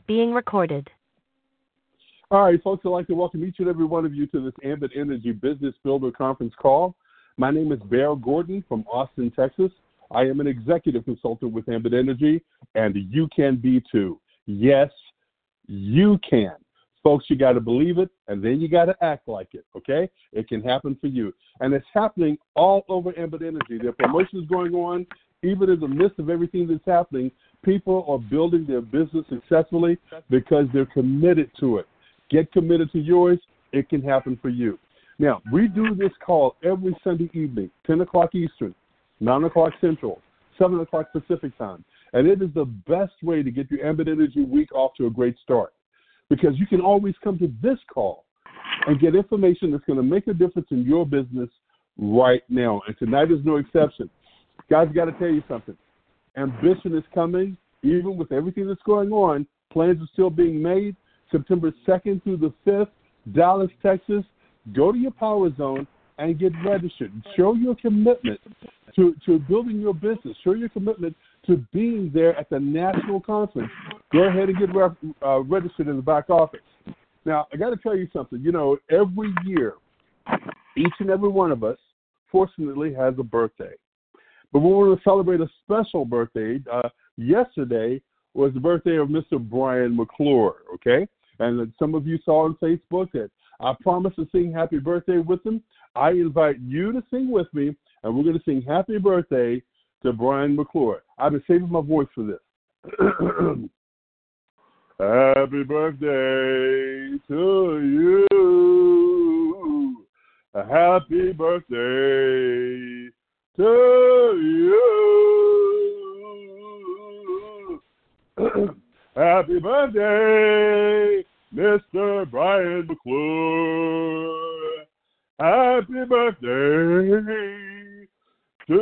being recorded. All right, folks, I'd like to welcome each and every one of you to this Ambit Energy Business Builder Conference call. My name is Bear Gordon from Austin, Texas. I am an executive consultant with Ambit Energy, and you can be too. Yes, you can. Folks, you got to believe it, and then you got to act like it, okay? It can happen for you. And it's happening all over Ambit Energy. There are promotions going on. Even in the midst of everything that's happening, people are building their business successfully because they're committed to it. Get committed to yours. It can happen for you. Now, we do this call every Sunday evening, 10 o'clock Eastern, 9 o'clock Central, 7 o'clock Pacific time. And it is the best way to get your Ambit Energy week off to a great start, because you can always come to this call and get information that's going to make a difference in your business right now. And tonight is no exception. Guys, got to tell you something. Ambition is coming. Even with everything that's going on, plans are still being made. September 2nd through the 5th, Dallas, Texas. Go to your power zone and get registered. Show your commitment to building your business. Show your commitment to being there at the national conference. Go ahead and get registered in the back office. Now, I got to tell you something. You know, every year, each and every one of us, fortunately, has a birthday. But we want to celebrate a special birthday. Yesterday was the birthday of Mr. Brian McClure, okay? And some of you saw on Facebook that I promised to sing happy birthday with him. I invite you to sing with me, and we're going to sing happy birthday to Brian McClure. I've been saving my voice for this. Happy birthday to you. Happy birthday to you. Happy birthday, Mr. Brian McClure. Happy birthday to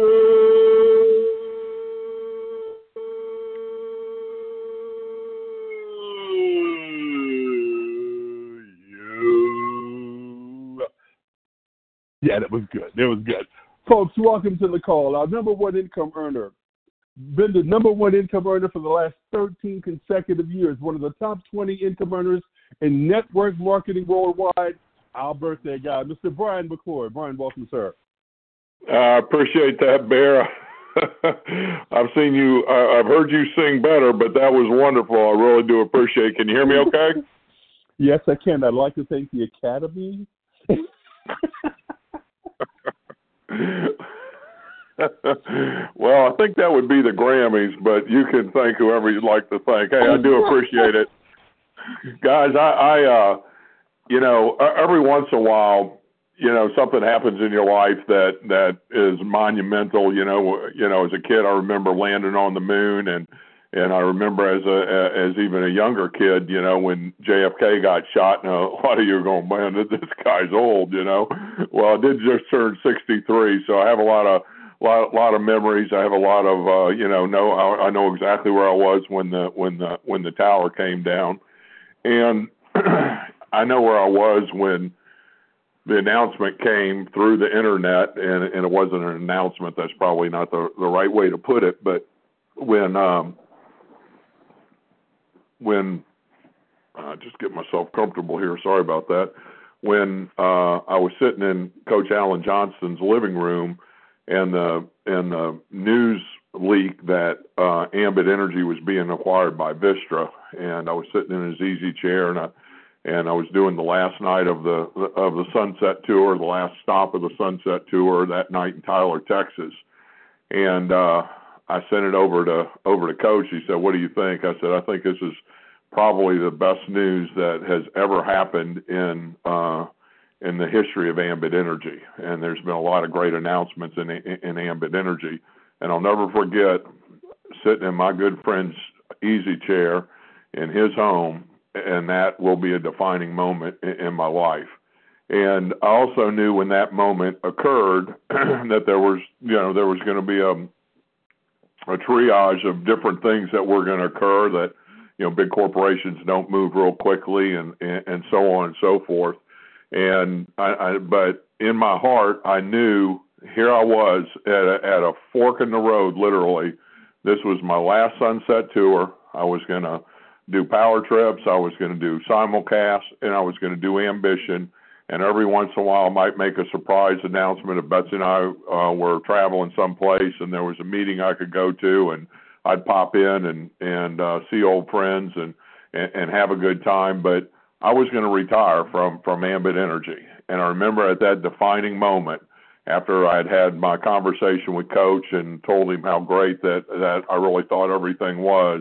you. Yeah, that was good. That was good. Folks, welcome to the call. Our number one income earner. Been the number one income earner for the last 13 consecutive years. One of the top 20 income earners in network marketing worldwide. Our birthday guy, Mr. Brian McClure. Brian, welcome, sir. I appreciate that, Bear. I've seen you. I've heard you sing better, but that was wonderful. I really do appreciate it. Can you hear me okay? Yes, I can. I'd like to thank the Academy. Well, I think that would be the Grammys, but you can thank whoever you'd like to thank. Hey, I do appreciate it. Guys, I you know, every once in a while, you know, something happens in your life that is monumental. You know, as a kid, I remember landing on the moon, and I remember as even a younger kid, you know, when JFK got shot, and a lot of you are going, man, this guy's old, you know. Well, I did just turn 63, so I have a lot of memories. I have a lot of I know exactly where I was when the tower came down, and I know where I was when the announcement came through the internet, and it wasn't an announcement. That's probably not the right way to put it, but when just get myself comfortable here. Sorry about that. When I was sitting in Coach Alan Johnston's living room, and the news leak that Ambit Energy was being acquired by Vistra, and I was sitting in his easy chair, and I was doing the last night of the Sunset Tour, the last stop of the Sunset Tour that night in Tyler, Texas, and I sent it over to Coach. He said, "What do you think?" I said, "I think this is probably the best news that has ever happened in the history of Ambit Energy." And there's been a lot of great announcements in Ambit Energy. And I'll never forget sitting in my good friend's easy chair in his home, and that will be a defining moment in my life. And I also knew when that moment occurred that there was going to be a triage of different things that were going to occur, that, you know, big corporations don't move real quickly, and so on and so forth. And but in my heart, I knew here I was at a fork in the road, literally. This was my last Sunset Tour. I was going to do power trips, I was going to do simulcast, and I was going to do Ambition. And every once in a while, I might make a surprise announcement if Betsy and I were traveling someplace and there was a meeting I could go to, and I'd pop in and see old friends and have a good time. But I was going to retire from Ambit Energy. And I remember at that defining moment, after I'd had my conversation with Coach and told him how great that I really thought everything was,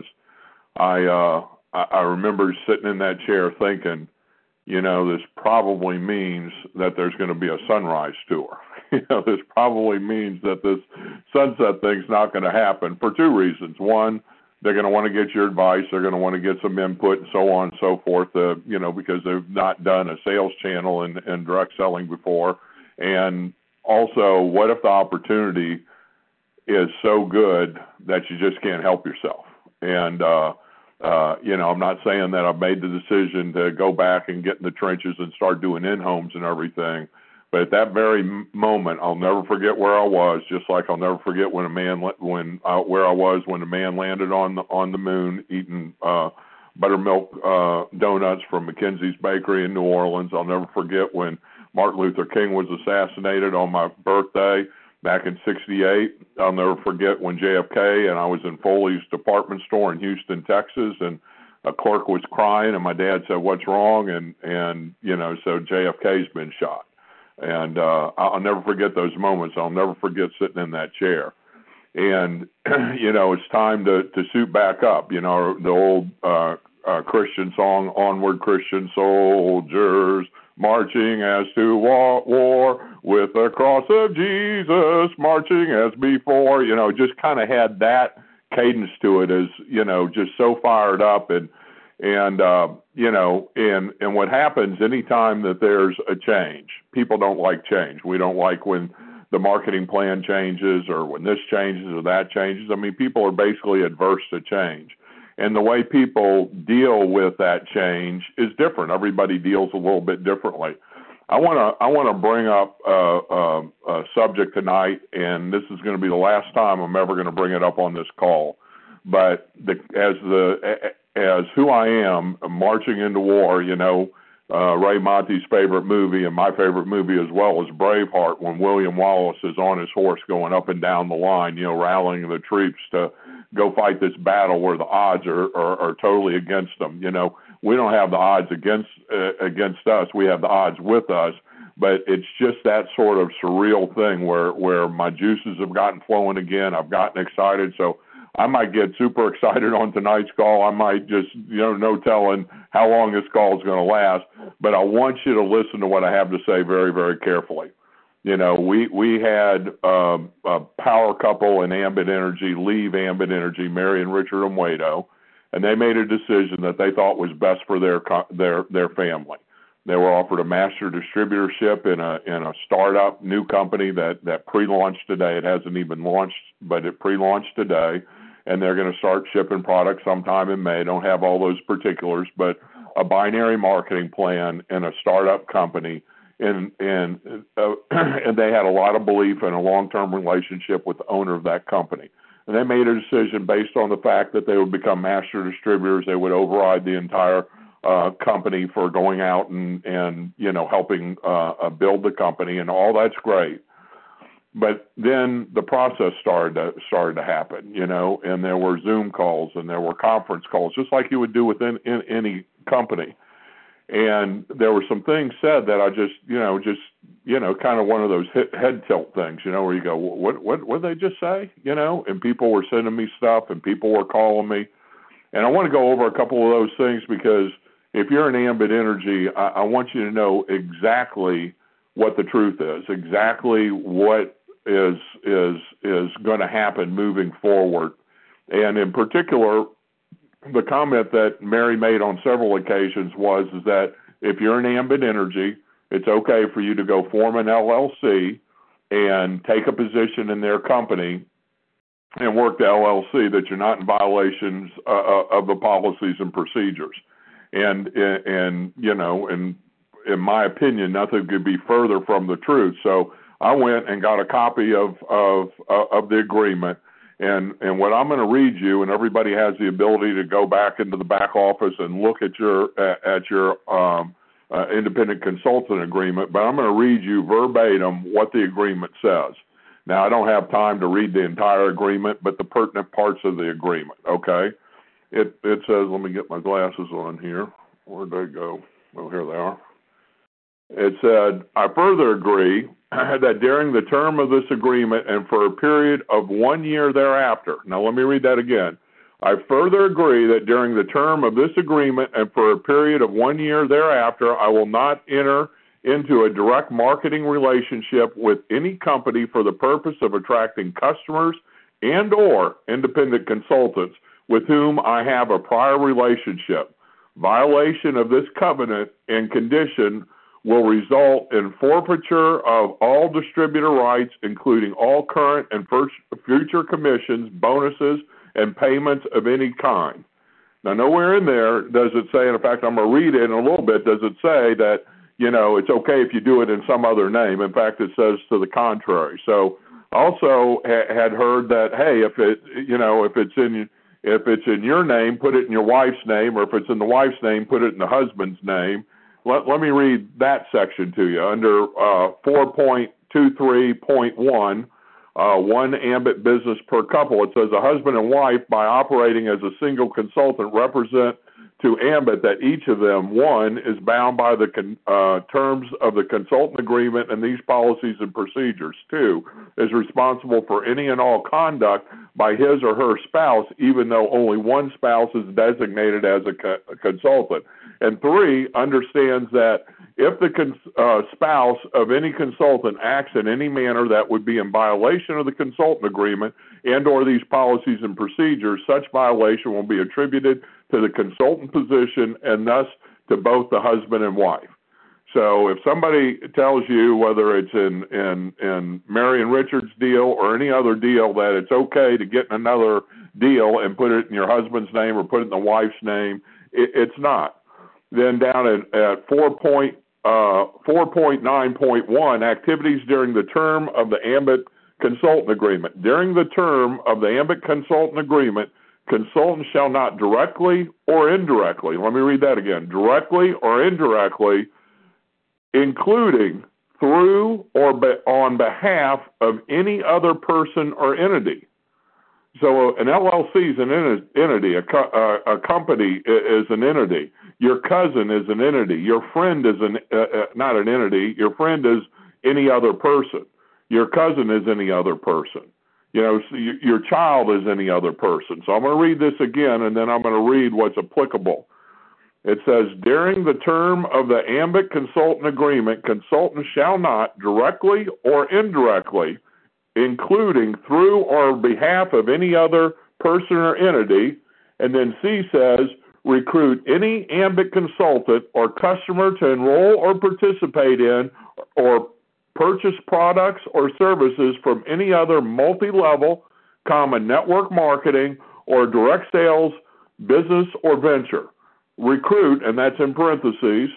I remember sitting in that chair thinking, you know, this probably means that there's going to be a sunrise tour. You know, this probably means that this sunset thing's not going to happen for two reasons. One, they're going to want to get your advice. They're going to want to get some input and so on and so forth, you know, because they've not done a sales channel and direct selling before. And also, what if the opportunity is so good that you just can't help yourself? And, you know, I'm not saying that I've made the decision to go back and get in the trenches and start doing in-homes and everything, but at that very moment, I'll never forget where I was. Just like I'll never forget when where I was when a man landed on the moon eating buttermilk donuts from McKenzie's Bakery in New Orleans. I'll never forget when Martin Luther King was assassinated on my birthday back in '68. I'll never forget when JFK, and I was in Foley's department store in Houston, Texas, and a clerk was crying, and my dad said, "What's wrong?" And you know, so JFK's been shot. And I'll never forget those moments. I'll never forget sitting in that chair. And, you know, it's time to suit back up. You know, the old Christian song, Onward Christian Soldiers, marching as to war with the cross of Jesus, marching as before. You know, just kind of had that cadence to it, as, you know, just so fired up. And you know, and what happens anytime that there's a change, people don't like change. We don't like when the marketing plan changes or when this changes or that changes. I mean, people are basically adverse to change. And the way people deal with that change is different. Everybody deals a little bit differently. I want to bring up a subject tonight, and this is going to be the last time I'm ever going to bring it up on this call. But as who I am, marching into war, you know, Ray Monty's favorite movie and my favorite movie as well is Braveheart, when William Wallace is on his horse going up and down the line, you know, rallying the troops to go fight this battle where the odds are totally against them. You know, we don't have the odds against us. We have the odds with us. But it's just that sort of surreal thing where my juices have gotten flowing again. I've gotten excited. So I might get super excited on tonight's call. I might just, you know, no telling how long this call is going to last. But I want you to listen to what I have to say very, very carefully. You know, we had a power couple in Ambit Energy leave Ambit Energy, Mary and Richard Amuedo, and they made a decision that they thought was best for their family. They were offered a master distributorship in a startup new company that pre-launched today. It hasn't even launched, but it pre-launched today, and they're going to start shipping products sometime in May. Don't have all those particulars, but a binary marketing plan and a startup company, and they had a lot of belief in a long-term relationship with the owner of that company. And they made a decision based on the fact that they would become master distributors. They would override the entire company for going out and you know, helping build the company, and all that's great. But then the process started to happen, you know, and there were Zoom calls and there were conference calls, just like you would do within any company. And there were some things said that I just kind of one of those head tilt things, you know, where you go, what did they just say, you know? And people were sending me stuff and people were calling me. And I want to go over a couple of those things, because if you're in Ambit Energy, I want you to know exactly what the truth is, exactly what is going to happen moving forward. And in particular, the comment that Mary made on several occasions was that if you're in Ambit Energy, it's okay for you to go form an LLC and take a position in their company and work the LLC, that you're not in violations of the policies and procedures. And you know, and in my opinion, nothing could be further from the truth. So I went and got a copy of the agreement, And what I'm going to read you, and everybody has the ability to go back into the back office and look at your independent consultant agreement, but I'm going to read you verbatim what the agreement says. Now, I don't have time to read the entire agreement, but the pertinent parts of the agreement, okay? It says, let me get my glasses on here. Where'd they go? Oh, here they are. It said, I further agree that during the term of this agreement and for a period of 1 year thereafter, now let me read that again. I further agree that during the term of this agreement and for a period of 1 year thereafter, I will not enter into a direct marketing relationship with any company for the purpose of attracting customers and or independent consultants with whom I have a prior relationship. Violation of this covenant and condition will result in forfeiture of all distributor rights, including all current and future commissions, bonuses, and payments of any kind. Now, nowhere in there does it say, and in fact, I'm going to read it in a little bit, does it say that, it's okay if you do it in some other name. In fact, it says to the contrary. So also had heard that, hey, if it's in your name, put it in your wife's name, or if it's in the wife's name, put it in the husband's name. Let me read that section to you. Under 4.23.1, one ambit business per couple, it says a husband and wife, by operating as a single consultant, represent to ambit that each of them, one, is bound by the terms of the consultant agreement and these policies and procedures. Two, is responsible for any and all conduct by his or her spouse, even though only one spouse is designated as a consultant. And three, understands that if the spouse of any consultant acts in any manner that would be in violation of the consultant agreement and or these policies and procedures, such violation will be attributed to the consultant position and thus to both the husband and wife. So if somebody tells you, whether it's in Mary and Richard's deal or any other deal, that it's okay to get another deal and put it in your husband's name or put it in the wife's name, it's not. Then down at 4.9.1, activities during the term of the ambit consultant agreement. During the term of the ambit consultant agreement, consultants shall not directly or indirectly, let me read that again, directly or indirectly, including through or on behalf of any other person or entity. So an LLC is an entity, a company is an entity, your cousin is an entity, your friend is not an entity, your friend is any other person, your cousin is any other person, your child is any other person. So I'm going to read this again, and then I'm going to read what's applicable. It says, during the term of the ambit consultant agreement, consultants shall not directly or indirectly, including through or on behalf of any other person or entity, and then C says, recruit any ambit consultant or customer to enroll or participate in or purchase products or services from any other multi-level, network marketing or direct sales business or venture. Recruit, and that's in parentheses,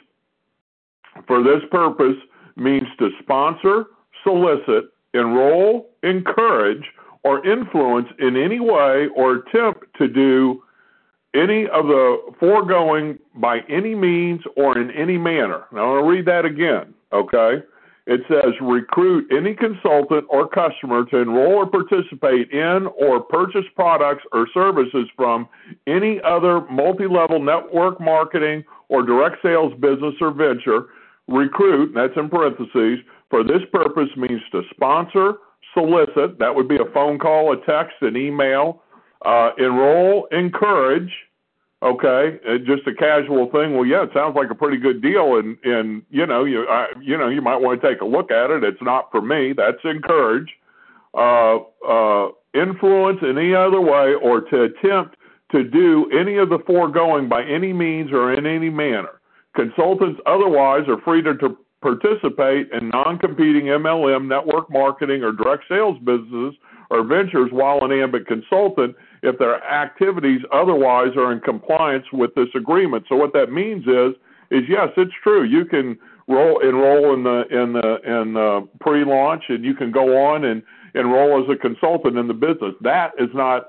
for this purpose means to sponsor, solicit, enroll, encourage, or influence in any way or attempt to do any of the foregoing by any means or in any manner. Now, I'm going to read that again, okay? It says, recruit any consultant or customer to enroll or participate in or purchase products or services from any other multi-level network marketing or direct sales business or venture. Recruit, that's in parentheses, for this purpose means to sponsor, solicit, that would be a phone call, a text, an email, enroll, encourage, okay, just a casual thing. Well, yeah, it sounds like a pretty good deal, and you might want to take a look at it. It's not for me. That's encourage, influence in any other way, or to attempt to do any of the foregoing by any means or in any manner. Consultants otherwise are free to participate in non-competing MLM, network marketing, or direct sales businesses or ventures while an ambit consultant if their activities otherwise are in compliance with this agreement. So what that means is yes, it's true. You can enroll in the pre-launch, and you can go on and enroll as a consultant in the business. That is not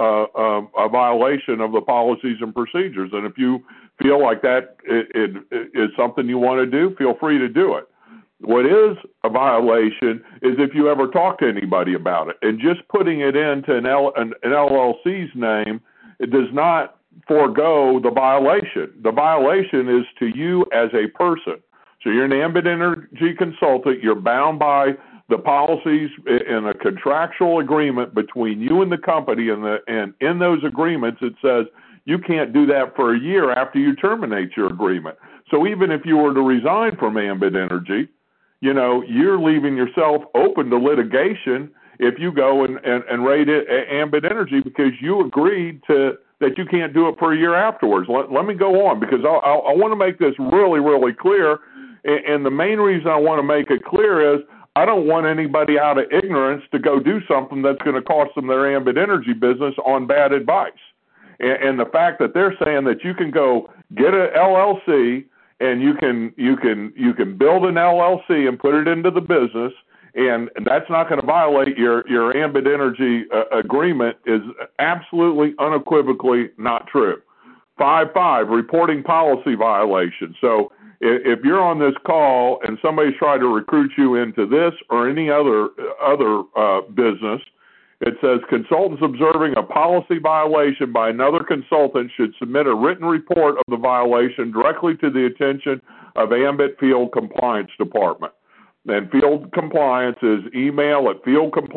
a violation of the policies and procedures. And if you feel like that it is something you want to do, feel free to do it. What is a violation is if you ever talk to anybody about it. And just putting it into an LLC's name, it does not forego the violation. The violation is to you as a person. So you're an Ambit Energy consultant. You're bound by the policies in a contractual agreement between you and the company, and in those agreements it says you can't do that for a year after you terminate your agreement. So even if you were to resign from Ambit Energy, you know, you're leaving yourself open to litigation if you go and rate it Ambit Energy because you agreed to that you can't do it for a year afterwards. Let me go on because I want to make this really, really clear. And the main reason I want to make it clear is I don't want anybody out of ignorance to go do something that's going to cost them their Ambit Energy business on bad advice. And the fact that they're saying that you can go get an LLC and you can build an LLC and put it into the business, and that's not going to violate your Ambit Energy agreement is absolutely unequivocally not true. 5.5, reporting policy violation. So if you're on this call and somebody's trying to recruit you into this or any other business, it says consultants observing a policy violation by another consultant should submit a written report of the violation directly to the attention of Ambit Field Compliance Department. And Field Compliance is email at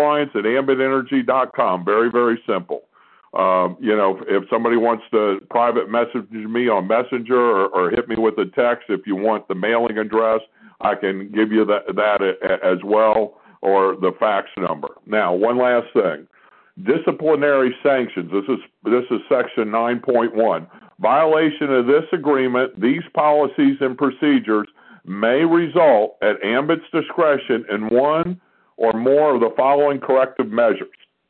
fieldcompliance@ambitenergy.com. Very, very simple. You know, if somebody wants to private message me on Messenger or hit me with a text, if you want the mailing address, I can give you that as well, or the fax number. Now, one last thing. Disciplinary sanctions. This is section 9.1. Violation of this agreement, these policies and procedures may result at Ambit's discretion in one or more of the following corrective measures.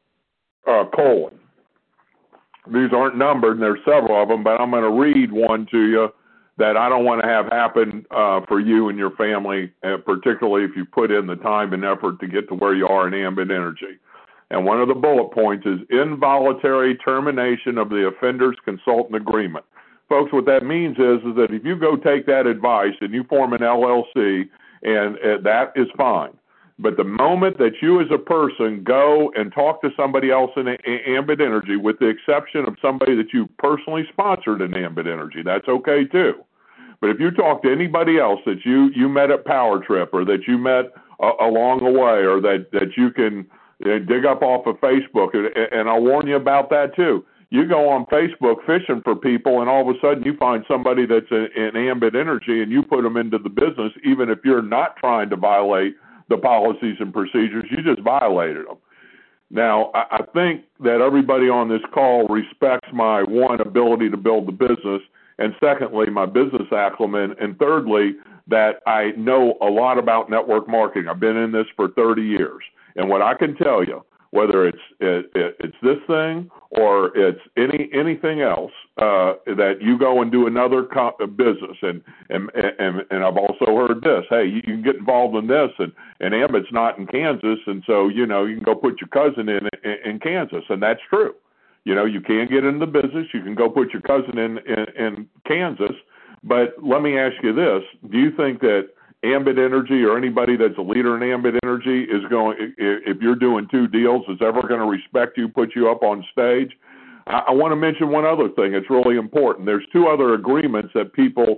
These aren't numbered, and there's several of them, but I'm going to read one to you that I don't want to have happen for you and your family, particularly if you put in the time and effort to get to where you are in Ambit Energy. And one of the bullet points is involuntary termination of the offender's consultant agreement. Folks, what that means is that if you go take that advice and you form an LLC, and that is fine. But the moment that you as a person go and talk to somebody else in Ambit Energy, with the exception of somebody that you personally sponsored in Ambit Energy, that's okay too. But if you talk to anybody else that you met at Power Trip or that you met along the way or that you can dig up off of Facebook, and I'll warn you about that too. You go on Facebook fishing for people, and all of a sudden you find somebody that's in Ambit Energy, and you put them into the business, even if you're not trying to violate the policies and procedures, you just violated them. Now, I think that everybody on this call respects my, one, ability to build the business, and secondly, my business acumen, and thirdly, that I know a lot about network marketing. I've been in this for 30 years, and what I can tell you, whether it's this thing or it's anything else, that you go and do another business, and I've also heard this. Hey, you can get involved in this, and Ambit's not in Kansas, and so you can go put your cousin in Kansas, and that's true. You can get in the business. You can go put your cousin in Kansas, but let me ask you this: do you think that Ambit Energy or anybody that's a leader in Ambit Energy is going, if you're doing two deals, is ever going to respect you, put you up on stage? I want to mention one other thing. It's really important. There's two other agreements that people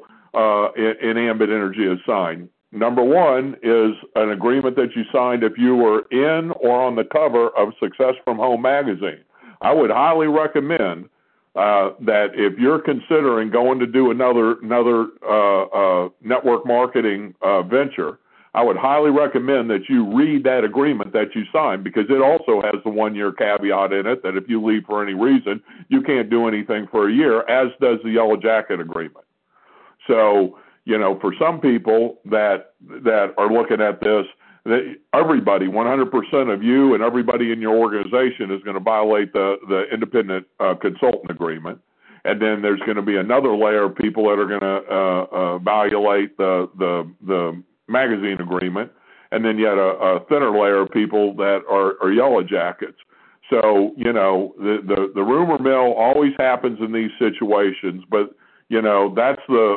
in Ambit Energy have signed. Number one is an agreement that you signed if you were in or on the cover of Success from Home magazine. I would highly recommend that if you're considering going to do another network marketing venture, I would highly recommend that you read that agreement that you signed, because it also has the 1-year caveat in it that if you leave for any reason, you can't do anything for a year, as does the Yellow Jacket agreement. So, for some people that are looking at this, everybody, 100% of you and everybody in your organization is going to violate the independent consultant agreement. And then there's going to be another layer of people that are going to violate the magazine agreement. and then yet a thinner layer of people that are yellow jackets. So, the rumor mill always happens in these situations, but, that's the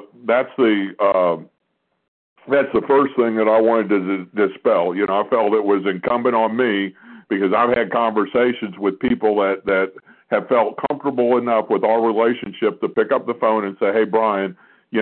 first thing that I wanted to dispel. I felt it was incumbent on me, because I've had conversations with people that have felt comfortable enough with our relationship to pick up the phone and say, "Hey, Brian,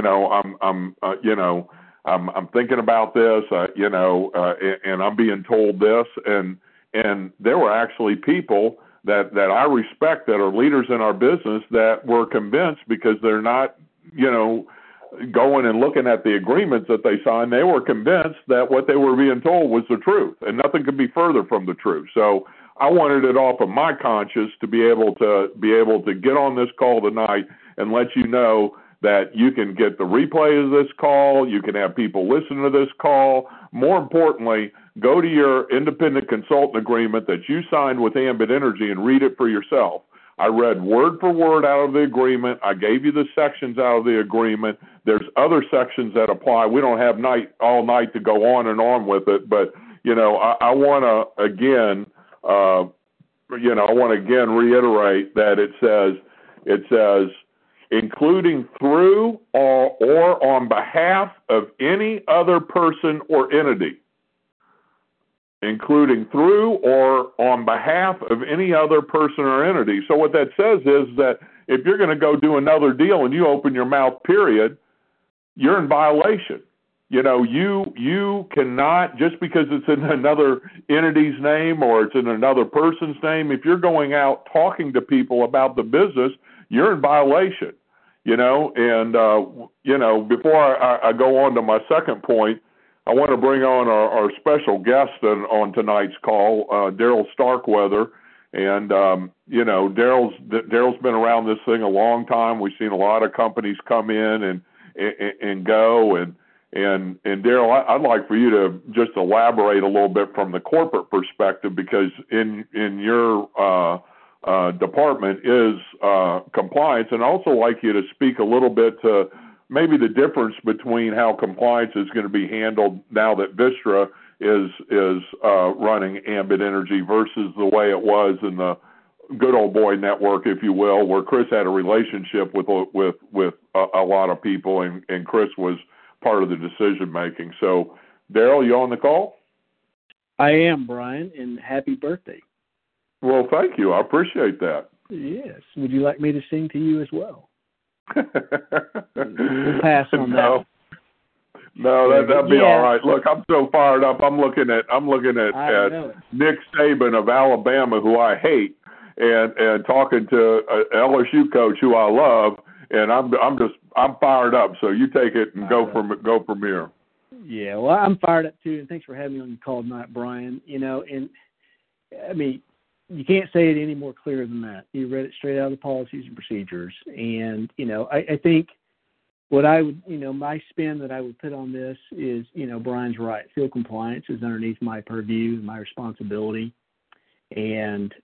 I'm thinking about this, and I'm being told this," and there were actually people that I respect that are leaders in our business that were convinced, because they're not, going and looking at the agreements that they signed. They were convinced that what they were being told was the truth, and nothing could be further from the truth. So I wanted it off of my conscience to be able to get on this call tonight and let you know that you can get the replay of this call. You can have people listen to this call. More importantly, go to your independent consultant agreement that you signed with Ambit Energy and read it for yourself. I read word for word out of the agreement. I gave you the sections out of the agreement. There's other sections that apply. We don't have all night to go on and on with it, but I want to again, reiterate that it says, including through or on behalf of any other person or entity. Including through or on behalf of any other person or entity. So what that says is that if you're going to go do another deal and you open your mouth, period, you're in violation. You cannot, just because it's in another entity's name or it's in another person's name, if you're going out talking to people about the business, you're in violation. Before I go on to my second point, I want to bring on our special guest on tonight's call, Daryl Starkweather. And, Daryl's been around this thing a long time. We've seen a lot of companies come in and go. And Daryl, I'd like for you to just elaborate a little bit from the corporate perspective, because in your department is compliance, and also like you to speak a little bit to maybe the difference between how compliance is going to be handled now that Vistra is running Ambit Energy versus the way it was in the good old boy network, if you will, where Chris had a relationship with a lot of people, and Chris was part of the decision making. So, Daryl, you on the call? I am, Brian, and happy birthday. Well, thank you. I appreciate that. Yes. Would you like me to sing to you as well? We'll pass on that. No, that'd be all right. Look, I'm so fired up. I'm looking at Nick Saban of Alabama, who I hate, and talking to an LSU coach who I love, and I'm fired up. So you take it and go from here. Yeah, well, I'm fired up too, and thanks for having me on the call tonight, Brian. And I mean, you can't say it any more clear than that. You read it straight out of the policies and procedures. And, I think what I would, my spin that I would put on this is, Brian's right. Field compliance is underneath my purview, my responsibility. And,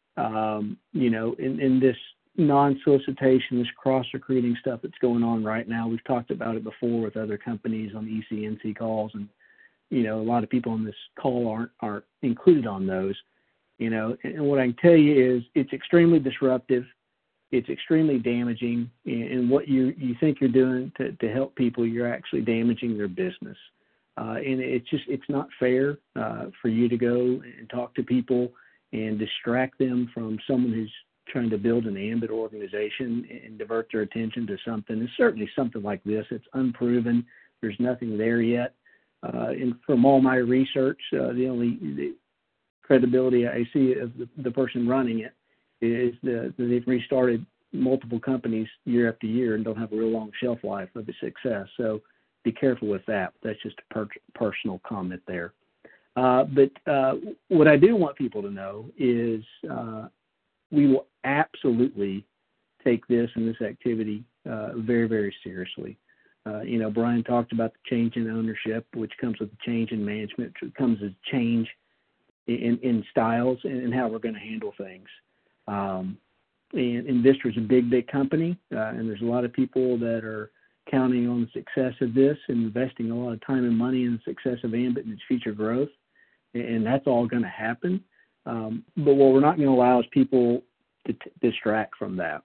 in this non-solicitation, this cross-recruiting stuff that's going on right now, we've talked about it before with other companies on ECNC calls. And, a lot of people on this call aren't included on those. And what I can tell you is it's extremely disruptive. It's extremely damaging. And what you think you're doing to help people, you're actually damaging their business. And it's not fair for you to go and talk to people and distract them from someone who's trying to build an Ambit organization and divert their attention to something. And certainly something like this, it's unproven. There's nothing there yet. And from all my research, the only credibility I see of the person running it is that they've restarted multiple companies year after year and don't have a real long shelf life of a success. So be careful with that. That's just a personal comment there. But what I do want people to know is we will absolutely take this and this activity very, very seriously. Brian talked about the change in ownership, which comes with the change in management, which comes with change in styles and how we're going to handle things. And Vistra is a big, big company, and there's a lot of people that are counting on the success of this and investing a lot of time and money in the success of Ambit and its future growth. and that's all going to happen. But what we're not going to allow is people to distract from that.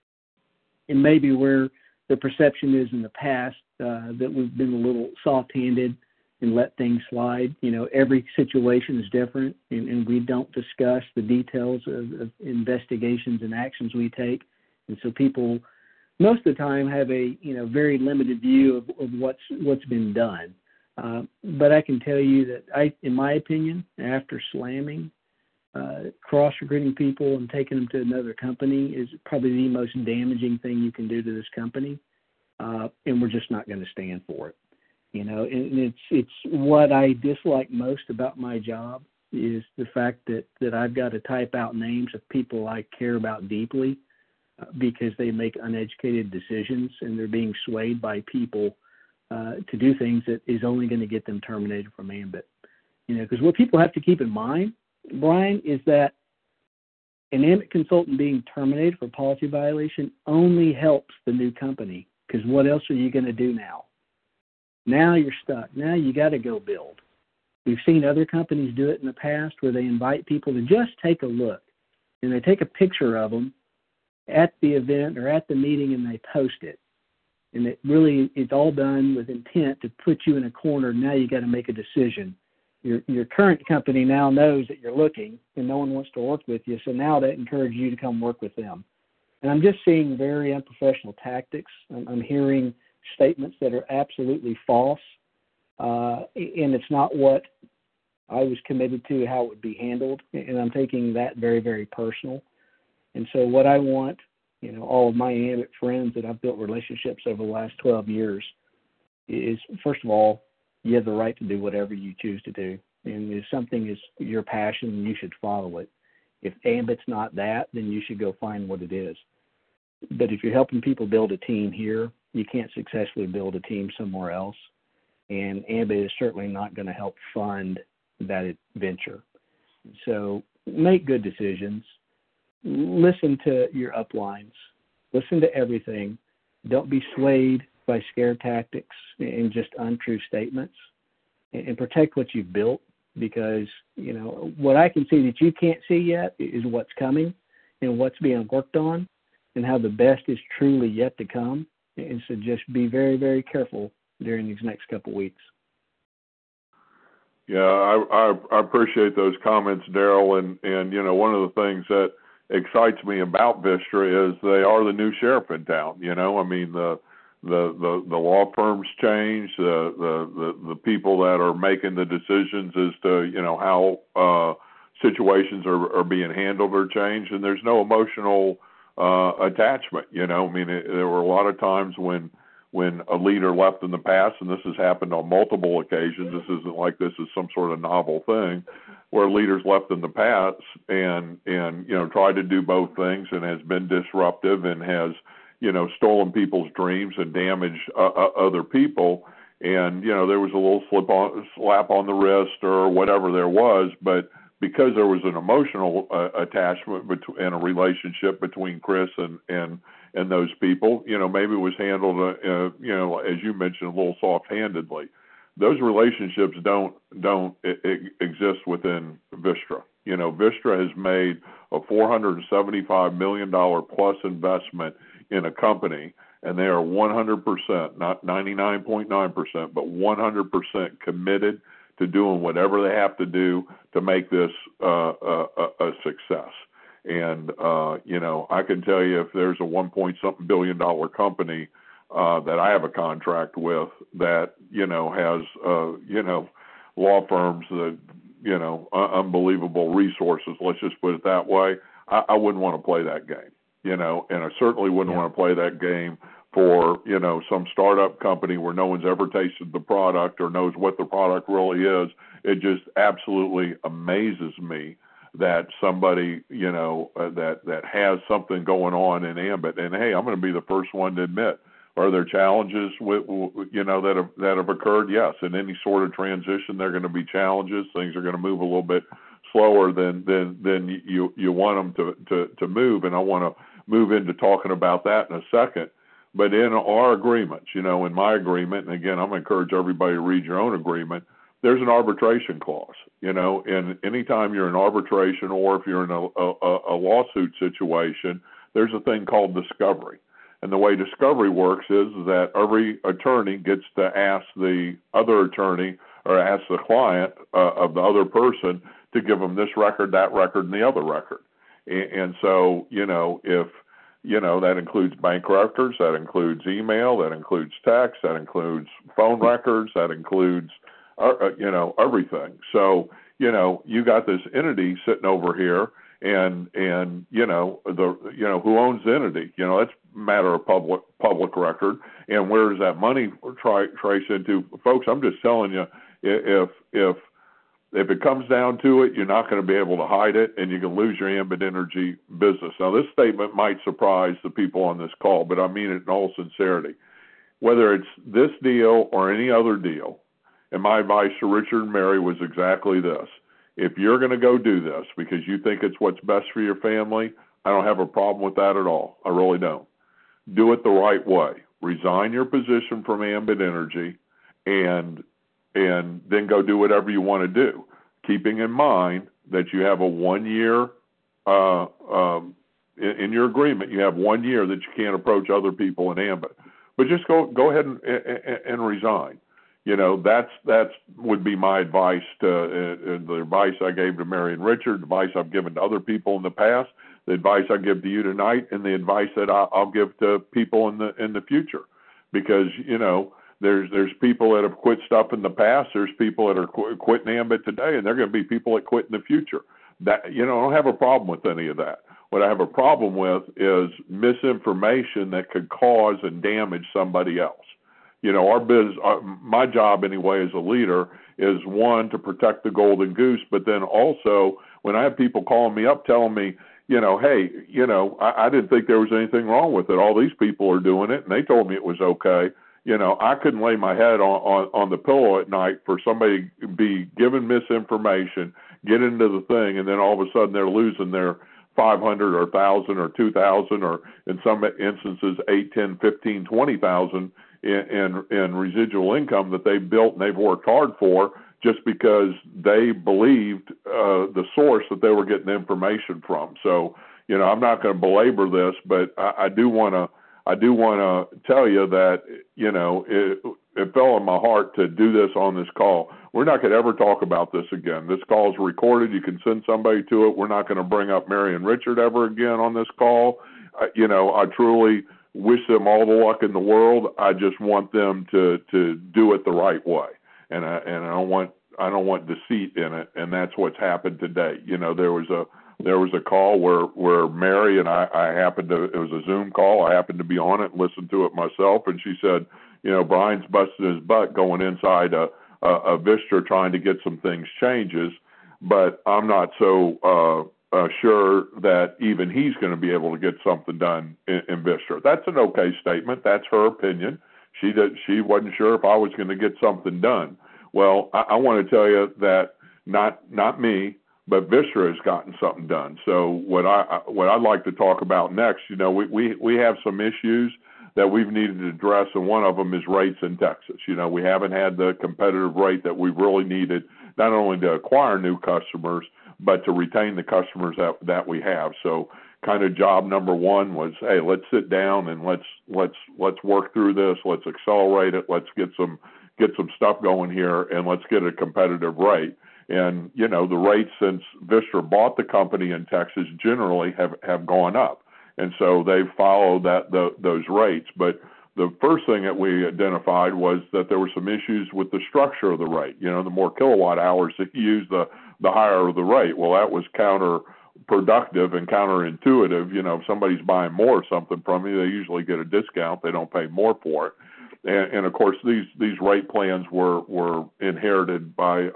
And maybe where the perception is in the past that we've been a little soft-handed and let things slide. Every situation is different, and we don't discuss the details of investigations and actions we take. And so people, most of the time, have a very limited view of what's been done. But I can tell you that in my opinion, after slamming, cross-recruiting people and taking them to another company is probably the most damaging thing you can do to this company, and we're just not going to stand for it. And it's what I dislike most about my job is the fact that I've got to type out names of people I care about deeply because they make uneducated decisions and they're being swayed by people to do things that is only going to get them terminated from Ambit. Because what people have to keep in mind, Brian, is that an Ambit consultant being terminated for policy violation only helps the new company, because what else are you going to do now? Now you're stuck. Now you got to go build. We've seen other companies do it in the past where they invite people to just take a look, and they take a picture of them at the event or at the meeting and they post it. And it's all done with intent to put you in a corner. Now you got to make a decision. Your current company now knows that you're looking and no one wants to work with you, so now that encourages you to come work with them. And I'm just seeing very unprofessional tactics. I'm hearing statements that are absolutely false, and it's not what I was committed to, how it would be handled, and I'm taking that very, very personal. And so what I want, all of my Ambit friends that I've built relationships over the last 12 years is, first of all, you have the right to do whatever you choose to do. And if something is your passion, you should follow it. If Ambit's not that, then you should go find what it is. But if you're helping people build a team here, you can't successfully build a team somewhere else. And Ambit is certainly not going to help fund that venture. So make good decisions. Listen to your uplines. Listen to everything. Don't be swayed by scare tactics and just untrue statements. And protect what you've built, because, what I can see that you can't see yet is what's coming and what's being worked on and how the best is truly yet to come. And so just be very, very careful during these next couple of weeks. Yeah, I appreciate those comments, Daryl. And one of the things that excites me about Vistra is they are the new sheriff in town. I mean, the law firms change, the people that are making the decisions as to how situations are being handled or changed, and there's no emotional attachment. I mean, there were a lot of times when a leader left in the past, and this has happened on multiple occasions. This isn't like this is some sort of novel thing, where leaders left in the past and tried to do both things and has been disruptive and has stolen people's dreams and damaged other people. And there was a little slap on the wrist or whatever there was, but because there was an emotional attachment and a relationship between Chris and those people, maybe it was handled, as you mentioned, a little soft-handedly. Those relationships don't exist within Vistra. Vistra has made a $475 million plus investment in a company, and they are 100%, not 99.9%, but 100% committed to doing whatever they have to do to make this a success. And I can tell you, if there's a $1-point-something billion company that I have a contract with that has law firms that unbelievable resources, let's just put it that way, I wouldn't want to play that game. And I certainly wouldn't want to play that game for, some startup company where no one's ever tasted the product or knows what the product really is. It just absolutely amazes me that somebody, that has something going on in Ambit. And hey, I'm going to be the first one to admit, are there challenges that have occurred? Yes. In any sort of transition, there are going to be challenges. Things are going to move a little bit slower than you want them to move. And I want to move into talking about that in a second. But in our agreements, in my agreement, and again, I'm going to encourage everybody to read your own agreement, there's an arbitration clause, and anytime you're in arbitration or if you're in a lawsuit situation, there's a thing called discovery. And the way discovery works is that every attorney gets to ask the other attorney or ask the client of the other person to give them this record, that record, and the other record. And so, if, that includes bank records, that includes email, that includes text, that includes phone records, that includes, everything. So, you got this entity sitting over here and who owns the entity? That's a matter of public record. And where does that money trace into? Folks, I'm just telling you, if it comes down to it, you're not going to be able to hide it, and you can lose your Ambit Energy business. Now, this statement might surprise the people on this call, but I mean it in all sincerity. Whether it's this deal or any other deal, and my advice to Richard and Mary was exactly this. If you're going to go do this because you think it's what's best for your family, I don't have a problem with that at all. I really don't. Do it the right way. Resign your position from Ambit Energy and then go do whatever you want to do, keeping in mind that you have a 1 year, in your agreement, you have 1 year that you can't approach other people in Ambit. But just go ahead and resign. That's would be my advice to the advice I gave to Mary and Richard, the advice I've given to other people in the past, the advice I give to you tonight, and the advice that I'll give to people in the future. Because, there's people that have quit stuff in the past, there's people that are quitting Ambit today, and there are going to be people that quit in the future. That, I don't have a problem with any of that. What I have a problem with is misinformation that could cause and damage somebody else. My job anyway as a leader is, one, to protect the golden goose, but then also when I have people calling me up telling me, hey, I didn't think there was anything wrong with it. All these people are doing it, and they told me it was okay. I couldn't lay my head on the pillow at night for somebody to be given misinformation, get into the thing, and then all of a sudden they're losing their 500 or 1,000 or 2,000 or in some instances 8, 10, 15, 20,000 in residual income that they've built and they've worked hard for just because they believed the source that they were getting the information from. So, I'm not going to belabor this, but I do want to tell you that, it fell on my heart to do this on this call. We're not going to ever talk about this again. This call is recorded. You can send somebody to it. We're not going to bring up Mary and Richard ever again on this call. I truly wish them all the luck in the world. I just want them to do it the right way, and I don't want deceit in it, and that's what's happened today. There was a call where Mary and I happened to, it was a Zoom call. I happened to be on it, listened to it myself, and she said, Brian's busting his butt going inside a Vistra trying to get some things changes, but I'm not so sure that even he's going to be able to get something done in Vistra. That's an okay statement. That's her opinion. She wasn't sure if I was going to get something done. Well, I want to tell you that not me, but Vistra has gotten something done. So what I'd like to talk about next, we have some issues that we've needed to address, and one of them is rates in Texas. We haven't had the competitive rate that we've really needed, not only to acquire new customers, but to retain the customers that we have. So kind of job number one was, hey, let's sit down and let's work through this. Let's accelerate it. Let's get some stuff going here, and let's get a competitive rate. And, the rates since Vistra bought the company in Texas generally have gone up. And so they've followed those rates. But the first thing that we identified was that there were some issues with the structure of the rate. The more kilowatt hours that you use, the higher the rate. Well, that was counterproductive and counterintuitive. If somebody's buying more of something from you, they usually get a discount. They don't pay more for it. And of course, these rate plans were inherited by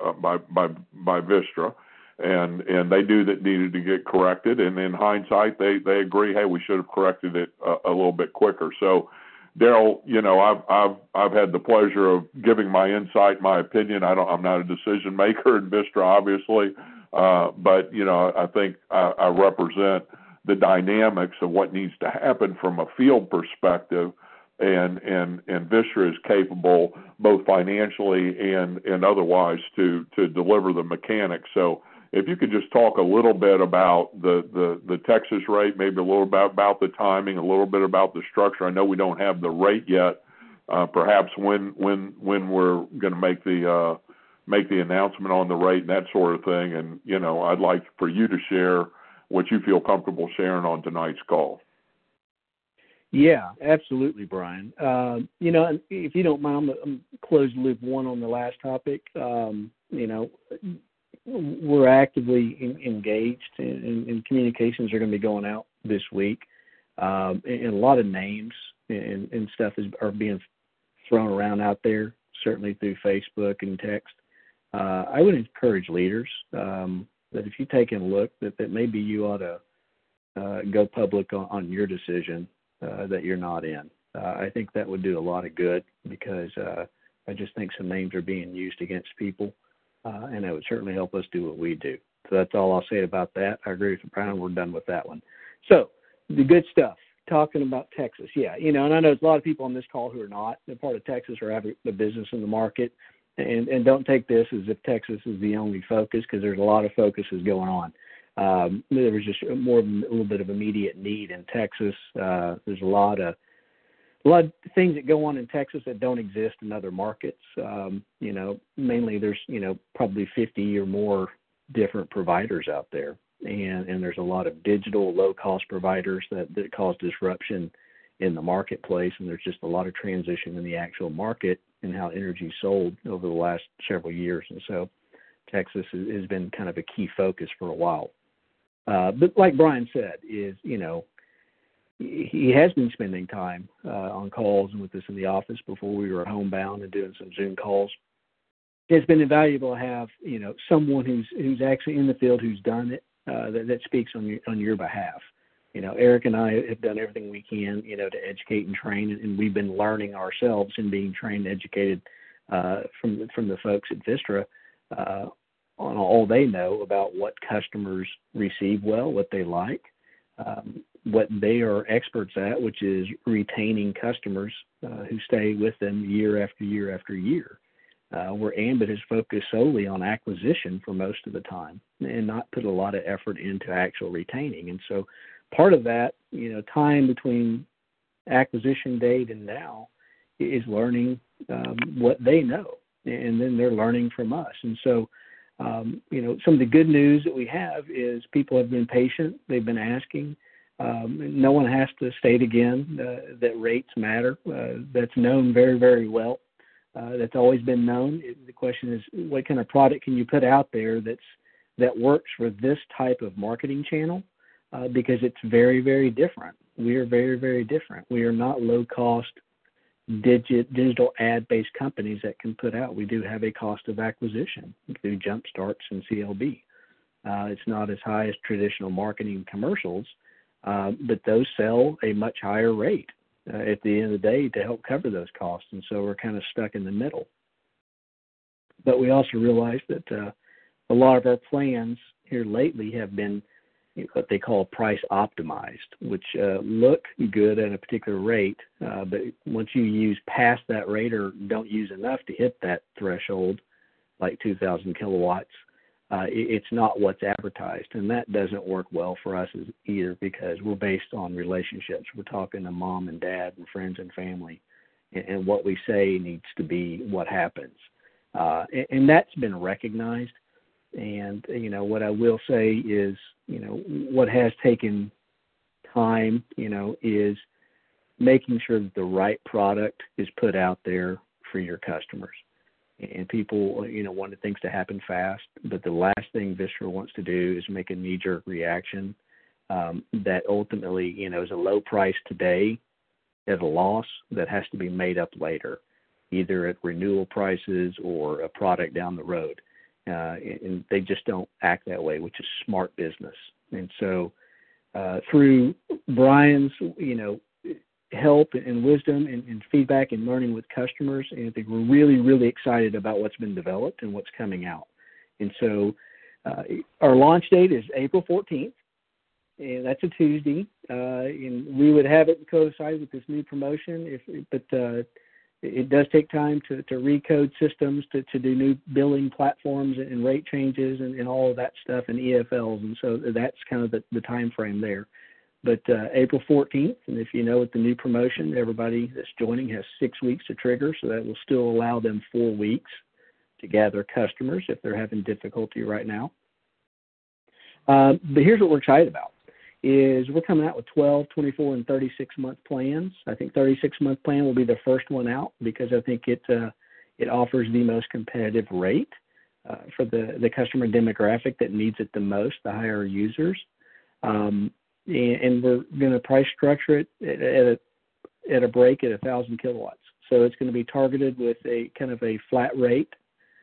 Vistra. And they knew that needed to get corrected, and in hindsight, they agree, hey, we should have corrected it a little bit quicker. So, Daryl, I've had the pleasure of giving my insight, my opinion. I'm not a decision maker in Vistra, obviously, but I think I represent the dynamics of what needs to happen from a field perspective. and Vistra is capable both financially and otherwise to deliver the mechanics. So if you could just talk a little bit about the Texas rate, maybe a little about the timing, a little bit about the structure. I know we don't have the rate yet. Perhaps when we're going to make the announcement on the rate and that sort of thing. And I'd like for you to share what you feel comfortable sharing on tonight's call. Yeah, absolutely, Brian. If you don't mind, I'm close loop one on the last topic. We're actively engaged, and communications are going to be going out this week. And a lot of names and stuff are being thrown around out there, certainly through Facebook and text. I would encourage leaders that if you take a look, that maybe you ought to go public on your decision that you're not in. I think that would do a lot of good because I just think some names are being used against people, and it would certainly help us do what we do. So that's all I'll say about that. I agree with Brian. We're done with that one. So the good stuff, talking about Texas. Yeah, and I know there's a lot of people on this call who are not. They're part of Texas or have a business in the market. And don't take this as if Texas is the only focus, because there's a lot of focuses going on. There was just a little bit of immediate need in Texas. There's a lot of things that go on in Texas that don't exist in other markets. Mainly there's probably 50 or more different providers out there, and there's a lot of digital low-cost providers that cause disruption in the marketplace, and there's just a lot of transition in the actual market and how energy is sold over the last several years. And so Texas has been kind of a key focus for a while. But like Brian said, he has been spending time on calls and with us in the office before we were homebound and doing some Zoom calls. It's been invaluable to have, someone who's actually in the field, who's done it, that speaks on your behalf. Eric and I have done everything we can, to educate and train, and we've been learning ourselves and being trained and educated from the folks at Vistra on all they know about what customers receive well, what they like, what they are experts at, which is retaining customers who stay with them year after year after year. Where Ambit has focused solely on acquisition for most of the time and not put a lot of effort into actual retaining. And so part of that, time between acquisition date and now is learning what they know, and then they're learning from us. And so, some of the good news that we have is people have been patient. They've been asking. No one has to state again that rates matter. That's known very, very well. That's always been known. The question is, what kind of product can you put out there that works for this type of marketing channel? Because it's very, very different. We are very, very different. We are not low-cost digital ad-based companies that can put out. We do have a cost of acquisition through jump starts and CLB. It's not as high as traditional marketing commercials, but those sell a much higher rate at the end of the day to help cover those costs. And so we're kind of stuck in the middle. But we also realize that a lot of our plans here lately have been what they call price optimized, which look good at a particular rate, but once you use past that rate or don't use enough to hit that threshold, like 2,000 kilowatts, it's not what's advertised. And that doesn't work well for us either, because we're based on relationships. We're talking to mom and dad and friends and family, and what we say needs to be what happens. And that's been recognized. And, what I will say is, what has taken time, is making sure that the right product is put out there for your customers. And people, wanted things to happen fast, but the last thing Vistra wants to do is make a knee-jerk reaction that ultimately, is a low price today at a loss that has to be made up later, either at renewal prices or a product down the road. And they just don't act that way, which is smart business. And so through Brian's, help and wisdom and feedback and learning with customers, and I think we're really, really excited about what's been developed and what's coming out. And so our launch date is April 14th, and that's a Tuesday. And we would have it coincide with this new promotion, but it does take time to recode systems, to do new billing platforms and rate changes and all of that stuff and EFLs, and so that's kind of the time frame there. But April 14th, and if you know with the new promotion, everybody that's joining has 6 weeks to trigger, so that will still allow them 4 weeks to gather customers if they're having difficulty right now. But here's what we're excited about, is we're coming out with 12, 24, and 36-month plans. I think 36-month plan will be the first one out because I think it offers the most competitive rate for the customer demographic that needs it the most, the higher users. And we're going to price structure it at a break at 1,000 kilowatts. So it's going to be targeted with a kind of a flat rate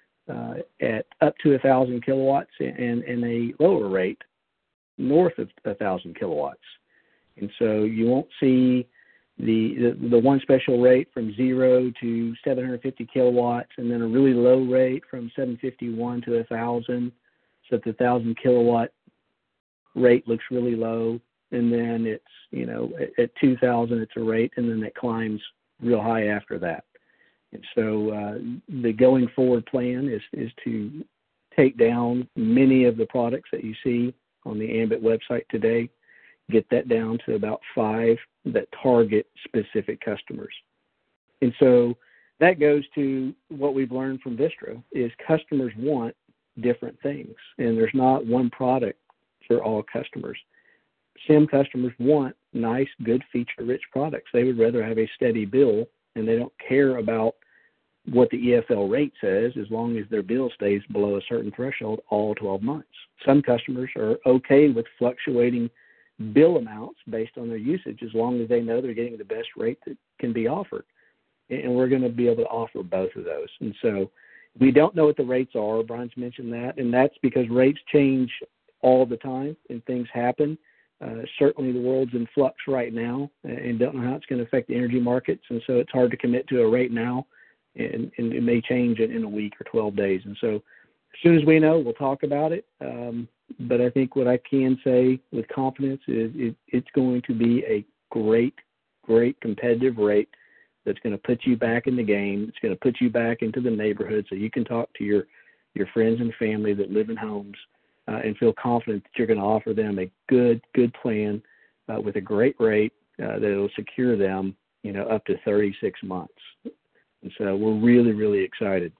at up to 1,000 kilowatts and a lower rate north of 1,000 kilowatts. And so you won't see the one special rate from 0 to 750 kilowatts and then a really low rate from 751 to 1,000, so that the 1,000 kilowatt rate looks really low, and then it's, at 2,000 it's a rate, and then it climbs real high after that. And so the going forward plan is to take down many of the products that you see on the Ambit website today, get that down to about 5 that target specific customers. And so that goes to what we've learned from Vistra, is customers want different things, and there's not one product for all customers. SIM customers want nice, good feature-rich products. They would rather have a steady bill, and they don't care about what the EFL rate says as long as their bill stays below a certain threshold all 12 months. Some customers are okay with fluctuating bill amounts based on their usage as long as they know they're getting the best rate that can be offered. And we're going to be able to offer both of those. And so we don't know what the rates are. Brian's mentioned that, and that's because rates change all the time and things happen. Certainly the world's in flux right now and don't know how it's going to affect the energy markets, and so it's hard to commit to a rate now, and it may change in a week or 12 days. And so as soon as we know, we'll talk about it. But I think what I can say with confidence is it's going to be a great, great competitive rate that's going to put you back in the game. It's going to put you back into the neighborhood so you can talk to your friends and family that live in homes and feel confident that you're going to offer them a good plan with a great rate that will secure them, up to 36 months. And so we're really, really excited.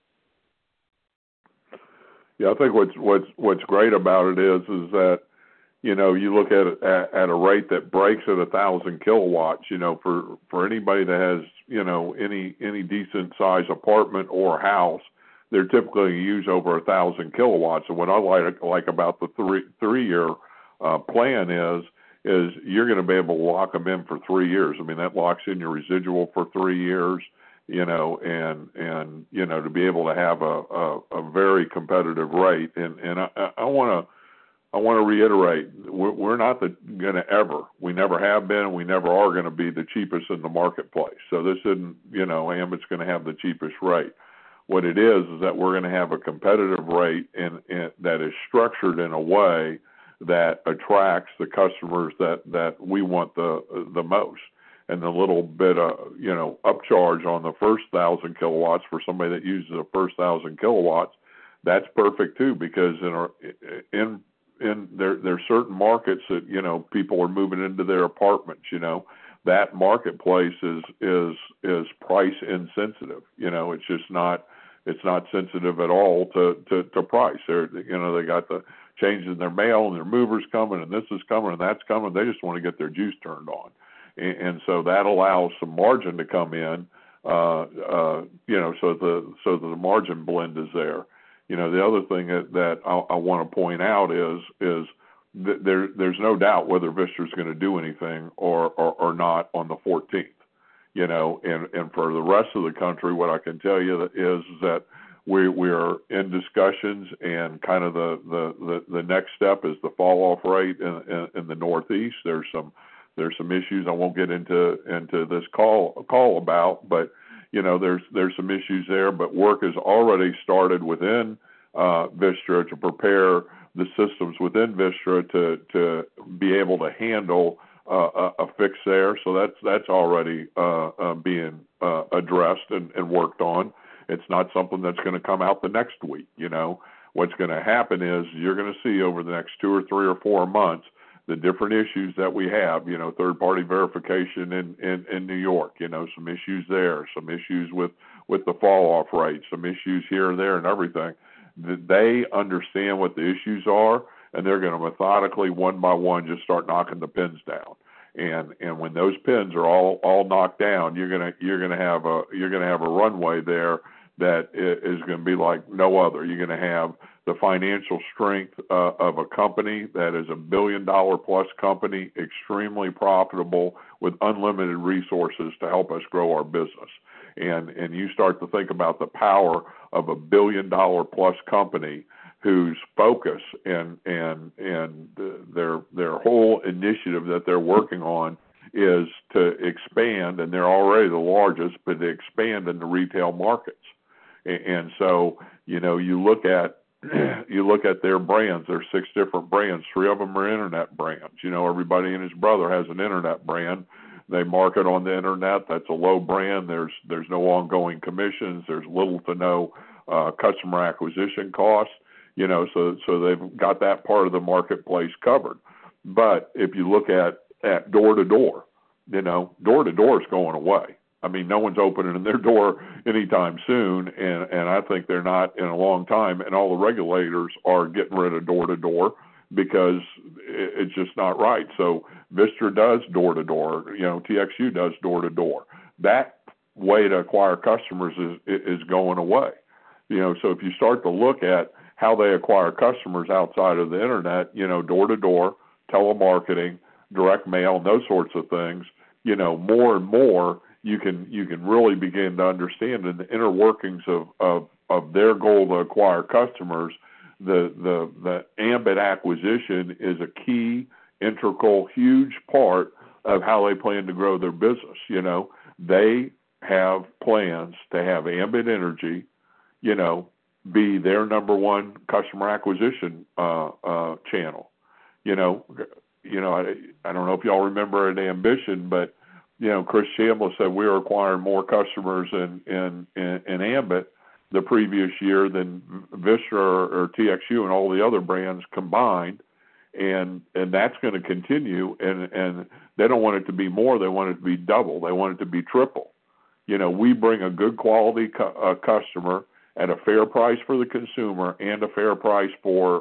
Yeah, I think what's great about it is that, you look at a rate that breaks at 1,000 kilowatts, for anybody that has, any decent size apartment or house, they're typically use over 1,000 kilowatts. And what I like about the three-year plan is you're going to be able to lock them in for 3 years. I mean, that locks in your residual for 3 years, and to be able to have a very competitive rate. And I want to reiterate, we're not going to ever, we never have been, and we never are going to be the cheapest in the marketplace. So this isn't, Ambit's going to have the cheapest rate. What it is that we're going to have a competitive rate and that is structured in a way that attracts the customers that we want the most. And the little bit of, upcharge on the first 1,000 kilowatts for somebody that uses the first 1,000 kilowatts, that's perfect too, because there's certain markets that, people are moving into their apartments, that marketplace is price insensitive. It's not sensitive at all to price. They got the changes in their mail and their movers coming and this is coming and that's coming. They just want to get their juice turned on. And so that allows some margin to come in, so the margin blend is there. The other thing that I want to point out is that there's no doubt whether Vistra is going to do anything or not on the 14th. And for the rest of the country, what I can tell you is that we are in discussions, and kind of the next step is the fall off rate in the Northeast. There's some issues I won't get into this call about, but there's some issues there. But work has already started within Vistra to prepare the systems within Vistra to be able to handle a fix there. So that's already being addressed and worked on. It's not something that's going to come out the next week. What's going to happen is you're going to see over the next 2 or 3 or 4 months the different issues that we have, third-party verification in New York, some issues there, some issues with the fall-off rate, some issues here and there and everything. They understand what the issues are, and they're going to methodically, one by one, just start knocking the pins down. And when those pins are all knocked down, you're gonna have a runway there that is going to be like no other. You're going to have the financial strength of a company that is $1 billion plus company, extremely profitable with unlimited resources to help us grow our business. And you start to think about the power of $1 billion plus company whose focus and their whole initiative that they're working on is to expand, and they're already the largest, but to expand in the retail markets. And so, you look at their brands. There's 6 different brands. 3 of them are internet brands. Everybody and his brother has an internet brand. They market on the internet. That's a low brand. There's no ongoing commissions. There's little to no customer acquisition costs. So they've got that part of the marketplace covered. But if you look at door to door, door to door is going away. I mean, no one's opening their door anytime soon, and I think they're not in a long time. And all the regulators are getting rid of door to door because it's just not right. So Vistra does door to door. TXU does door to door. That way to acquire customers is going away. So if you start to look at how they acquire customers outside of the internet, door to door, telemarketing, direct mail, and those sorts of things, more and more you can really begin to understand in the inner workings of their goal to acquire customers. The Ambit acquisition is a key, integral, huge part of how they plan to grow their business. They have plans to have Ambit Energy, be their number one customer acquisition channel. I don't know if y'all remember at Ambition, but Chris Chambliss said we were acquiring more customers in Ambit the previous year than Vistra or TXU and all the other brands combined, and that's going to continue. And they don't want it to be more; they want it to be double. They want it to be triple. We bring a good quality customer at a fair price for the consumer and a fair price for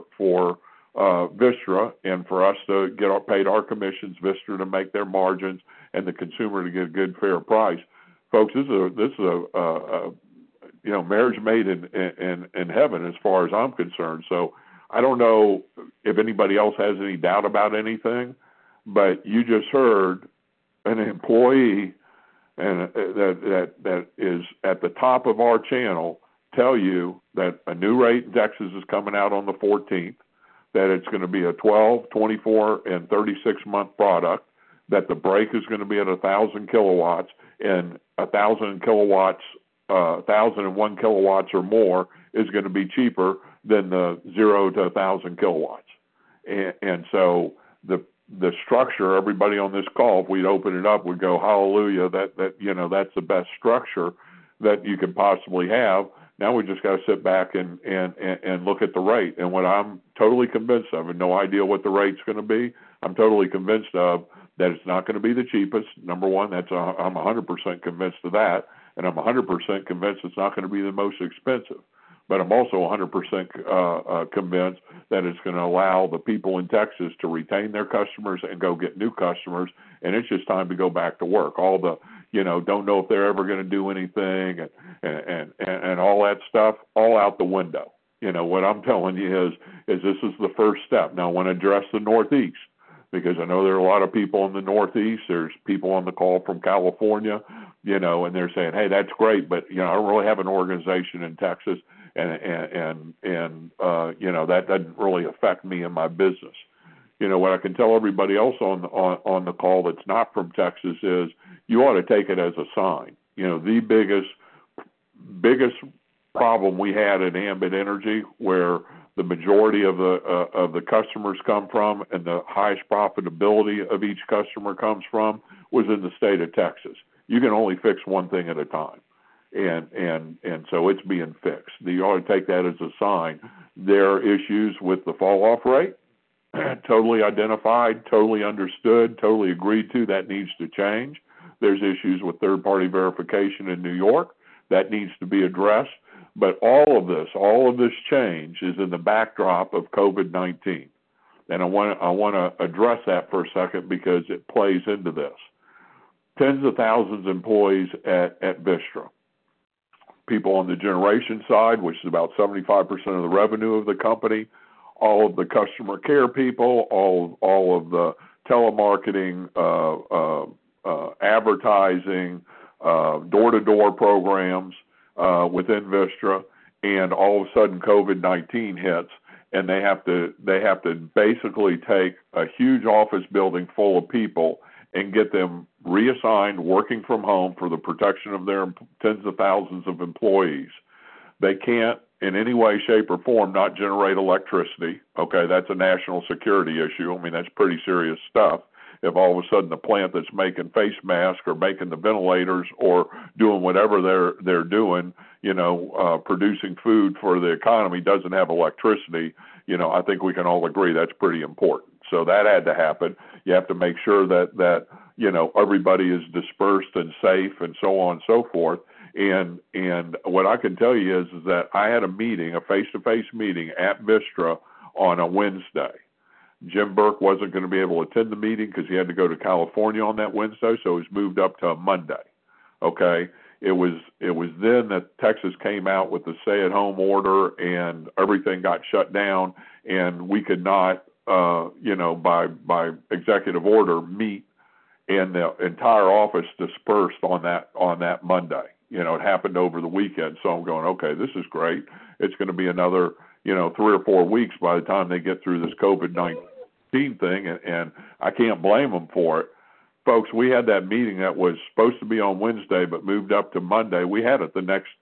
Vistra, and for us to get paid our commissions, Vistra to make their margins, and the consumer to get a good fair price. Folks, this is a marriage made in heaven as far as I'm concerned. So I don't know if anybody else has any doubt about anything, but you just heard an employee and that is at the top of our channel tell you that a new rate in Texas is coming out on the 14th, that it's going to be a 12, 24, and 36-month product, that the break is going to be at 1,000 kilowatts, and 1,000 kilowatts, 1,001 kilowatts or more is going to be cheaper than the 0 to 1,000 kilowatts. And so the structure, everybody on this call, if we'd open it up, would go, hallelujah, that's the best structure that you could possibly have. Now we just got to sit back and look at the rate. And what I'm totally convinced of, and no idea what the rate's going to be, I'm totally convinced of that it's not going to be the cheapest. Number one, I'm 100% convinced of that. And I'm 100% convinced it's not going to be the most expensive. But I'm also 100% convinced that it's going to allow the people in Texas to retain their customers and go get new customers. And it's just time to go back to work. All the, don't know if they're ever going to do anything and all that stuff, all out the window. What I'm telling you is this is the first step. Now I want to address the Northeast, because I know there are a lot of people in the Northeast. There's people on the call from California, and they're saying, hey, that's great, but, I don't really have an organization in Texas, and that doesn't really affect me and my business. What I can tell everybody else on the call that's not from Texas is you ought to take it as a sign. The biggest problem we had at Ambit Energy, where the majority of the customers come from and the highest profitability of each customer comes from was in the state of Texas. You can only fix one thing at a time. And so it's being fixed. You ought to take that as a sign. There are issues with the fall off rate, totally identified, totally understood, totally agreed to. That needs to change. There's issues with third-party verification in New York. That needs to be addressed. But all of this change is in the backdrop of COVID-19. And I want to address that for a second because it plays into this. Tens of thousands of employees at Vistra. People on the generation side, which is about 75% of the revenue of the company, all of the customer care people, all of the telemarketing, advertising, door-to-door programs within Vistra, and all of a sudden COVID-19 hits, and they have to basically take a huge office building full of people and get them reassigned working from home for the protection of their tens of thousands of employees. They can't in any way, shape, or form not generate electricity. Okay, that's a national security issue. I mean, that's pretty serious stuff. If all of a sudden the plant that's making face masks or making the ventilators or doing whatever they're doing, producing food for the economy doesn't have electricity, I think we can all agree that's pretty important. So that had to happen. You have to make sure that everybody is dispersed and safe and so on and so forth. And what I can tell you is that I had a face-to-face meeting at Vistra on a Wednesday. Jim Burke wasn't going to be able to attend the meeting because he had to go to California on that Wednesday, so it was moved up to a Monday. Okay, it was then that Texas came out with the stay-at-home order and everything got shut down, and we could not, by executive order, meet, and the entire office dispersed on that Monday. It happened over the weekend, so I'm going, okay, this is great. It's going to be another 3 or 4 weeks by the time they get through this COVID-19 thing, and I can't blame them for it. Folks, we had that meeting that was supposed to be on Wednesday but moved up to Monday. We had it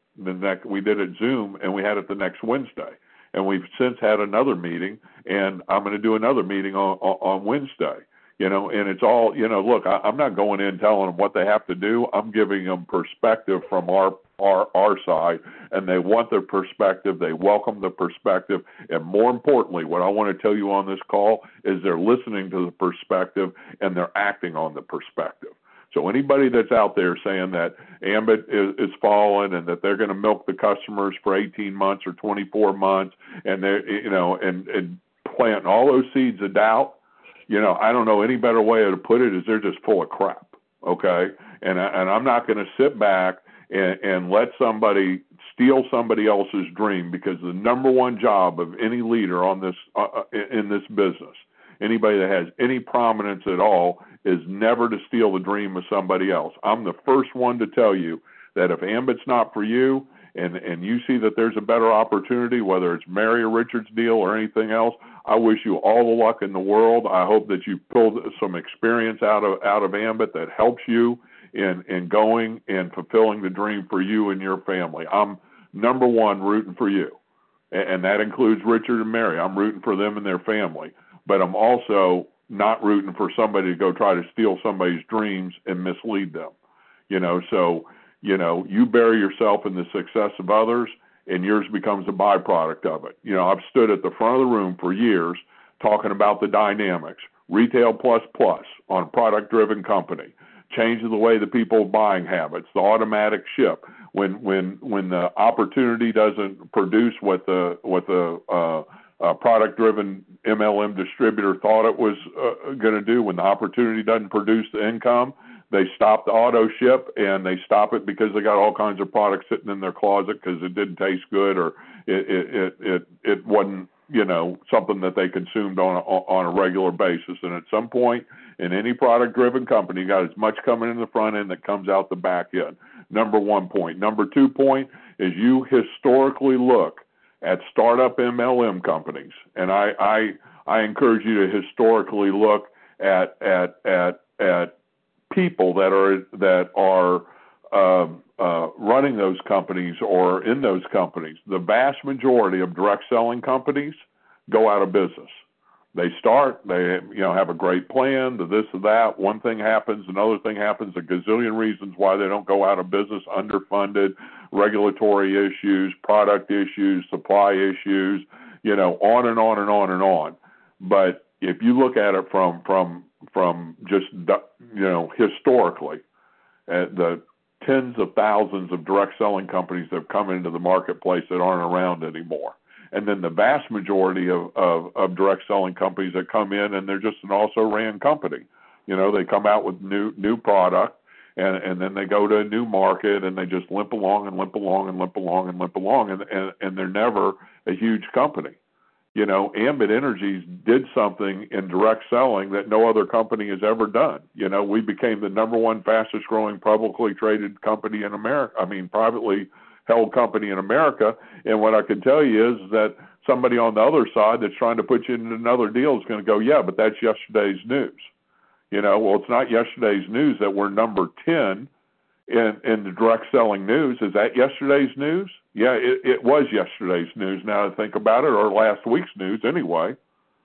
we did it Zoom, and we had it the next Wednesday. And we've since had another meeting, and I'm going to do another meeting on Wednesday. And it's all, look, I'm not going in telling them what they have to do. I'm giving them perspective from our side, and they want their perspective. They welcome the perspective. And more importantly, what I want to tell you on this call is they're listening to the perspective and they're acting on the perspective. So anybody that's out there saying that Ambit is fallen and that they're going to milk the customers for 18 months or 24 months and they're, and planting all those seeds of doubt, I don't know any better way to put it is they're just full of crap, okay? And I'm not going to sit back and let somebody steal somebody else's dream, because the number one job of any leader on this in this business, anybody that has any prominence at all, is never to steal the dream of somebody else. I'm the first one to tell you that if Ambit's not for you and you see that there's a better opportunity, whether it's Mary or Richard's deal or anything else, I wish you all the luck in the world. I hope that you pulled some experience out of Ambit that helps you in going and fulfilling the dream for you and your family. I'm number one rooting for you, and that includes Richard and Mary. I'm rooting for them and their family, but I'm also not rooting for somebody to go try to steal somebody's dreams and mislead them. So you bury yourself in the success of others, and yours becomes a byproduct of it. I've stood at the front of the room for years talking about the dynamics, Retail Plus on a product-driven company, changing the way the people buying habits, the automatic ship. When the opportunity doesn't produce what the product-driven MLM distributor thought it was going to do, when the opportunity doesn't produce the income, they stop the auto ship, and they stop it because they got all kinds of products sitting in their closet because it didn't taste good, or it wasn't something that they consumed on a regular basis. And at some point in any product-driven company, you got as much coming in the front end that comes out the back end. Number one point. Number 2 point is you historically look at startup MLM companies, and I encourage you to historically look at people that are running those companies or in those companies, the vast majority of direct selling companies go out of business. They start, they have a great plan, the this or that. One thing happens, another thing happens, a gazillion reasons why they don't go out of business: underfunded, regulatory issues, product issues, supply issues, on and on and on and on. But if you look at it from just historically, the tens of thousands of direct selling companies that have come into the marketplace that aren't around anymore. And then the vast majority of direct selling companies that come in and they're just an also-ran company. They come out with new product and then they go to a new market and they just limp along and limp along and limp along and limp along and they're never a huge company. Ambit Energy did something in direct selling that no other company has ever done. We became the number one fastest growing publicly traded company in America. Privately held company in America. And what I can tell you is that somebody on the other side that's trying to put you in another deal is going to go, yeah, but that's yesterday's news. Well, it's not yesterday's news that we're number 10 in the direct selling news. Is that yesterday's news? Yeah, it was yesterday's news now to think about it, or last week's news anyway.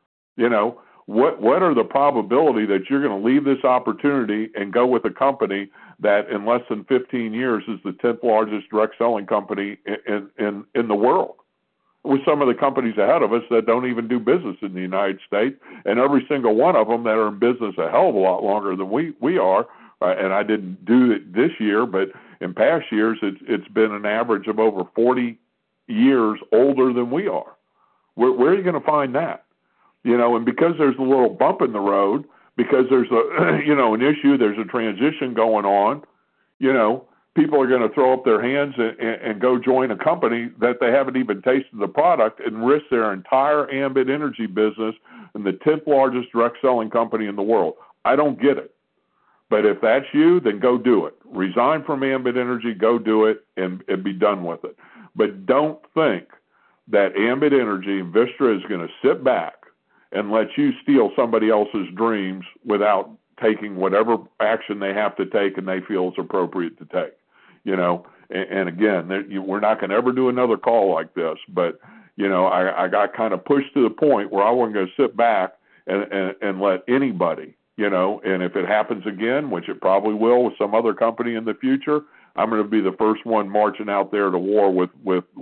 What are the probability that you're going to leave this opportunity and go with a company that in less than 15 years is the 10th largest direct selling company in the world, with some of the companies ahead of us that don't even do business in the United States, and every single one of them that are in business a hell of a lot longer than we are. And I didn't do it this year, but in past years, it's been an average of over 40 years older than we are. Where are you going to find that? And because there's a little bump in the road, because there's an issue, there's a transition going on, people are going to throw up their hands and go join a company that they haven't even tasted the product and risk their entire Ambit Energy business in the 10th largest direct selling company in the world. I don't get it. But if that's you, then go do it. Resign from Ambit Energy, go do it, and be done with it. But don't think that Ambit Energy and Vistra is going to sit back and let you steal somebody else's dreams without taking whatever action they have to take and they feel is appropriate to take. And again, we're not going to ever do another call like this, but I got kind of pushed to the point where I wasn't going to sit back and let anybody, and if it happens again, which it probably will with some other company in the future, I'm going to be the first one marching out there to war with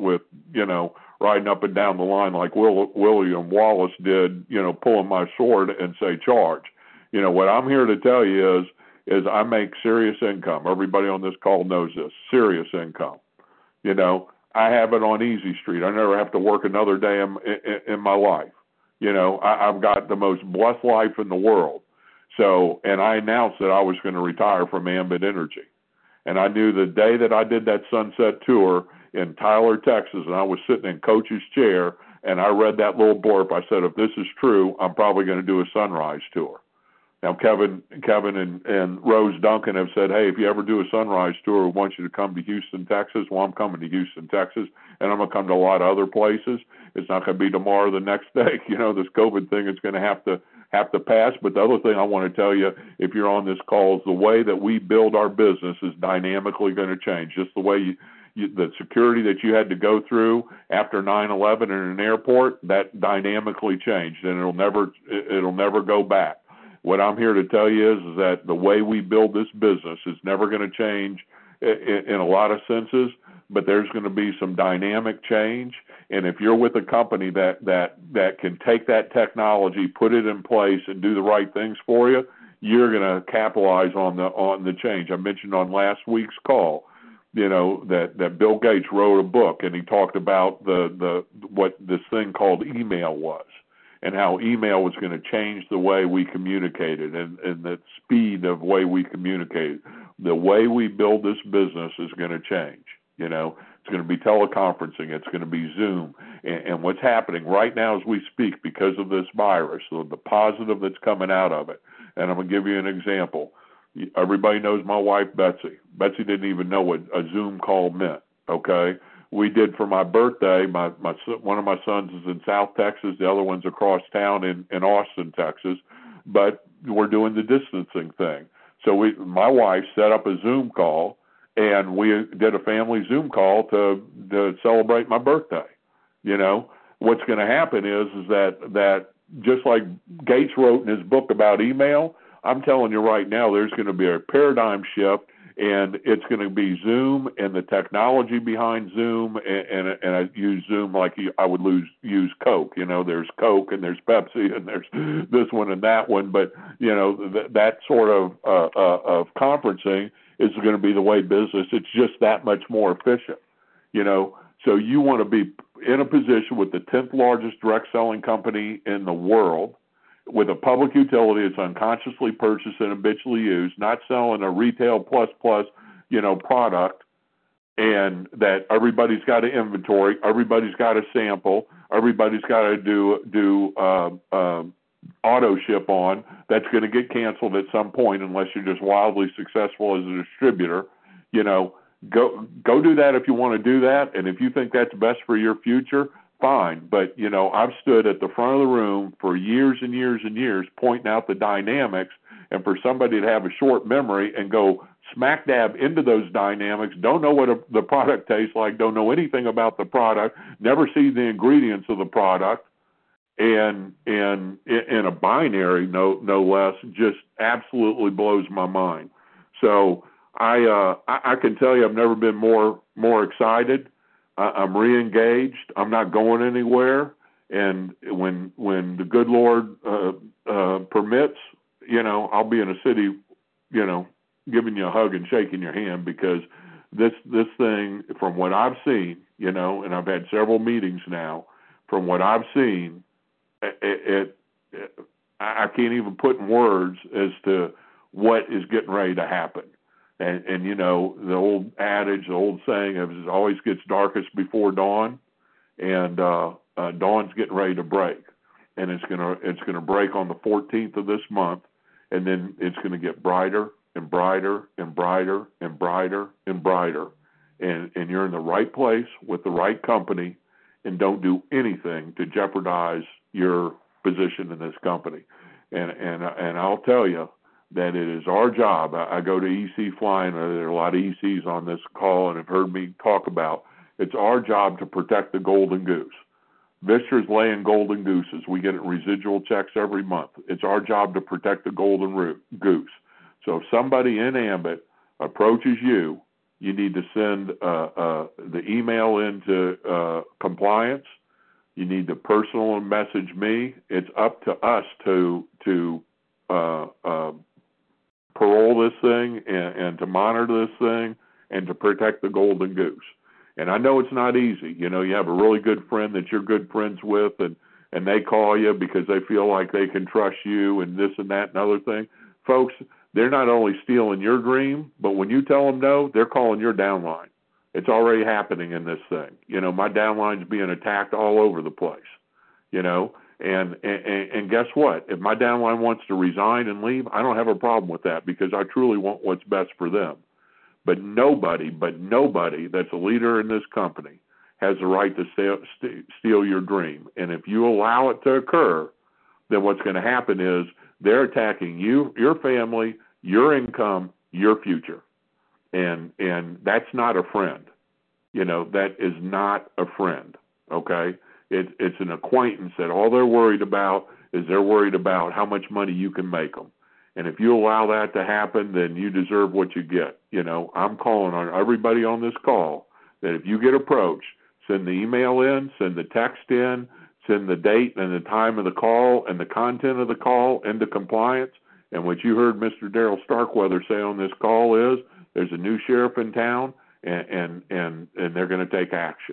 riding up and down the line like William Wallace did, pulling my sword and say charge. What I'm here to tell you is I make serious income. Everybody on this call knows this, serious income. I have it on easy street. I never have to work another day in my life. I've got the most blessed life in the world. So, and I announced that I was going to retire from Ambit Energy. And I knew the day that I did that sunset tour in Tyler, Texas, and I was sitting in Coach's chair, and I read that little blurb. I said, if this is true, I'm probably going to do a sunrise tour. Now, Kevin and Rose Duncan have said, hey, if you ever do a sunrise tour, we want you to come to Houston, Texas. Well, I'm coming to Houston, Texas, and I'm going to come to a lot of other places. It's not going to be tomorrow or the next day. This COVID thing is going to have to pass. But the other thing I want to tell you, if you're on this call, is the way that we build our business is dynamically going to change. Just the way the security that you had to go through after 9/11 in an airport, that dynamically changed, and it'll never go back. What I'm here to tell you is that the way we build this business is never going to change in a lot of senses, but there's going to be some dynamic change. And if you're with a company that can take that technology, put it in place, and do the right things for you, you're going to capitalize on the change. I mentioned on last week's call, that Bill Gates wrote a book, and he talked about what this thing called email was, and how email was going to change the way we communicated and the speed of way we communicated. The way we build this business is going to change. It's going to be teleconferencing. It's going to be Zoom. And what's happening right now as we speak because of this virus, so the positive that's coming out of it. And I'm going to give you an example. Everybody knows my wife, Betsy. Betsy didn't even know what a Zoom call meant, okay? We did for my birthday. One of my sons is in South Texas. The other one's across town in Austin, Texas. But we're doing the distancing thing. So my wife set up a Zoom call, and we did a family Zoom call to celebrate my birthday. You know, what's going to happen is that just like Gates wrote in his book about email, I'm telling you right now, there's going to be a paradigm shift, and it's going to be Zoom and the technology behind Zoom, and I use Zoom like I would use Coke. You know, there's Coke and there's Pepsi and there's this one and that one, but you know that sort of conferencing is going to be the way business. It's just that much more efficient. You know, so you want to be in a position with the 10th largest direct selling company in the world, with a public utility that's unconsciously purchased and habitually used, not selling a retail plus, you know, product, and that everybody's got an inventory, everybody's got a sample, everybody's got to do auto ship on. That's going to get canceled at some point unless you're just wildly successful as a distributor. You know, go do that if you want to do that, and if you think that's best for your future, fine. But, you know, I've stood at the front of the room for years and years and years pointing out the dynamics, and for somebody to have a short memory and go smack dab into those dynamics, don't know what the product tastes like, don't know anything about the product, never see the ingredients of the product, and in a binary, no less, just absolutely blows my mind. So I can tell you I've never been more excited. I'm re-engaged. I'm not going anywhere. And when the good Lord permits, you know, I'll be in a city, you know, giving you a hug and shaking your hand, because this thing, from what I've seen, you know, and I've had several meetings now, from what I've seen, I can't even put in words as to what is getting ready to happen. And you know, the old adage, the old saying of it always gets darkest before dawn, and dawn's getting ready to break, and it's gonna break on the 14th of this month, and then it's gonna get brighter and brighter and brighter and brighter and brighter, and you're in the right place with the right company, and don't do anything to jeopardize your position in this company, and I'll tell you that it is our job. I go to EC Flying. There are a lot of ECs on this call and have heard me talk about it's our job to protect the golden goose. Vistra's laying golden gooses. We get residual checks every month. It's our job to protect the golden goose. So if somebody in Ambit approaches you, you need to send the email into compliance. You need to personal message me. It's up to us to parole this thing and to monitor this thing and to protect the golden goose. And I know it's not easy. You know, you have a really good friend that you're good friends with, and they call you because they feel like they can trust you and this and that and other thing. Folks, they're not only stealing your dream, but when you tell them no, they're calling your downline. It's already happening in this thing. You know, my downline's being attacked all over the place, you know. And guess what? If my downline wants to resign and leave, I don't have a problem with that, because I truly want what's best for them. But nobody that's a leader in this company has the right to steal your dream. And if you allow it to occur, then what's going to happen is they're attacking you, your family, your income, your future. And that's not a friend. You know, that is not a friend, okay? It's an acquaintance that all they're worried about is they're worried about how much money you can make them. And if you allow that to happen, then you deserve what you get. You know, I'm calling on everybody on this call that if you get approached, send the email in, send the text in, send the date and the time of the call and the content of the call into compliance. And what you heard Mr. Daryl Starkweather say on this call is there's a new sheriff in town, and they're going to take action.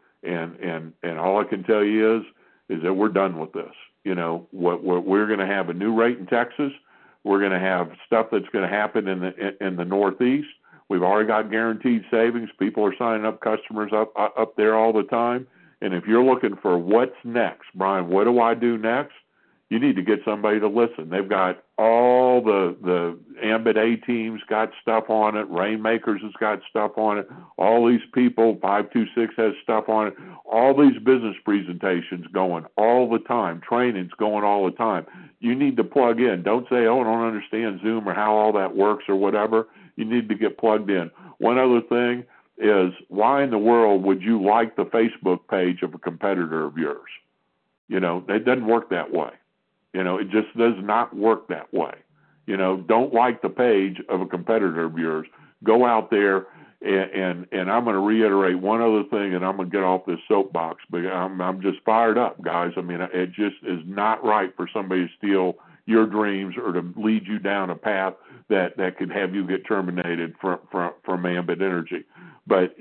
And all I can tell you is that we're done with this. You know, we're going to have a new rate in Texas. We're going to have stuff that's going to happen in the Northeast. We've already got guaranteed savings. People are signing up customers up there all the time. And if you're looking for what's next, Brian, what do I do next? You need to get somebody to listen. They've got all the Ambit A teams got stuff on it. Rainmakers has got stuff on it. All these people, 526 has stuff on it. All these business presentations going all the time. Training's going all the time. You need to plug in. Don't say, oh, I don't understand Zoom or how all that works or whatever. You need to get plugged in. one other thing is, why in the world would you like the Facebook page of a competitor of yours? It doesn't work that way. It just does not work that way. Don't like the page of a competitor of yours. Go out there, and I'm going to reiterate one other thing, and I'm going to get off this soapbox, but I'm just fired up, guys. I mean, it just is not right for somebody to steal your dreams or to lead you down a path that could have you get terminated from Ambit Energy. But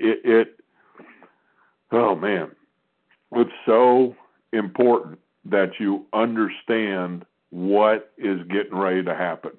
oh man, it's so important that you understand what is getting ready to happen.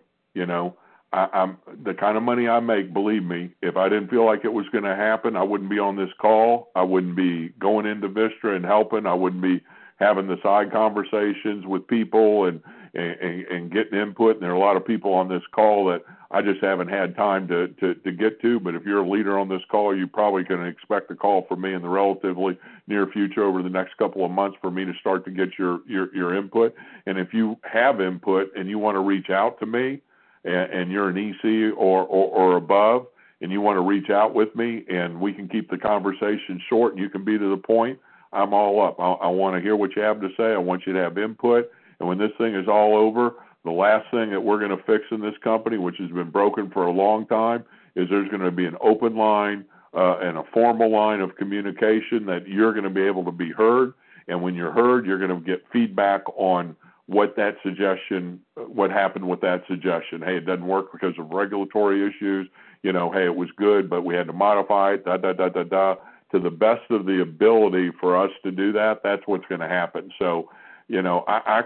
I'm the kind of money I make, believe me, if I didn't feel like it was going to happen, I wouldn't be on this call. I wouldn't be going into Vistra and helping. I wouldn't be having the side conversations with people and getting input. And there are a lot of people on this call that I just haven't had time to get to. But if you're a leader on this call, you probably can expect a call from me in the relatively near future over the next couple of months for me to start to get your input. And if you have input and you want to reach out to me, and you're an EC or above, and you want to reach out with me, and we can keep the conversation short, and you can be to the point, I'm all up. I want to hear what you have to say. I want you to have input. And when this thing is all over, the last thing that we're going to fix in this company, which has been broken for a long time, is there's going to be an open line and a formal line of communication that you're going to be able to be heard. And when you're heard, you're going to get feedback on what happened with that suggestion. Hey, it doesn't work because of regulatory issues. Hey, it was good, but we had to modify it, to the best of the ability for us to do that. That's what's going to happen. So, I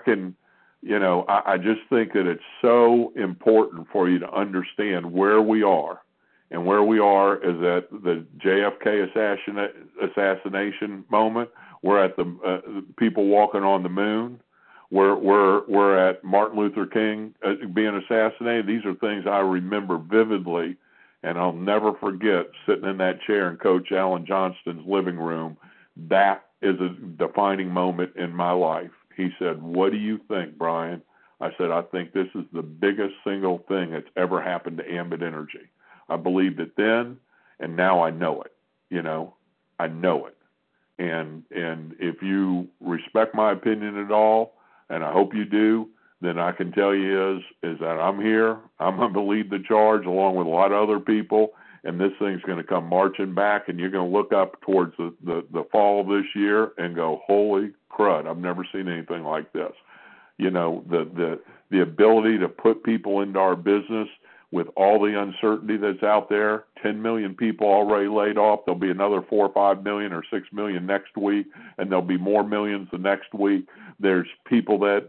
just think that it's so important for you to understand where we are. And where we are is at the JFK assassination moment. We're at the people walking on the moon. We're at Martin Luther King being assassinated. These are things I remember vividly, and I'll never forget sitting in that chair in Coach Alan Johnston's living room. That is a defining moment in my life. He said, "What do you think, Brian?" I said, "I think this is the biggest single thing that's ever happened to Ambit Energy." I believed it then, and now I know it. I know it. And if you respect my opinion at all, and I hope you do, then I can tell you is that I'm here. I'm going to lead the charge along with a lot of other people, and this thing's going to come marching back, and you're going to look up towards the fall of this year and go, holy crud, I've never seen anything like this. The ability to put people into our business with all the uncertainty that's out there, 10 million people already laid off. There'll be another 4 or 5 million or 6 million next week, and there'll be more millions the next week. There's people that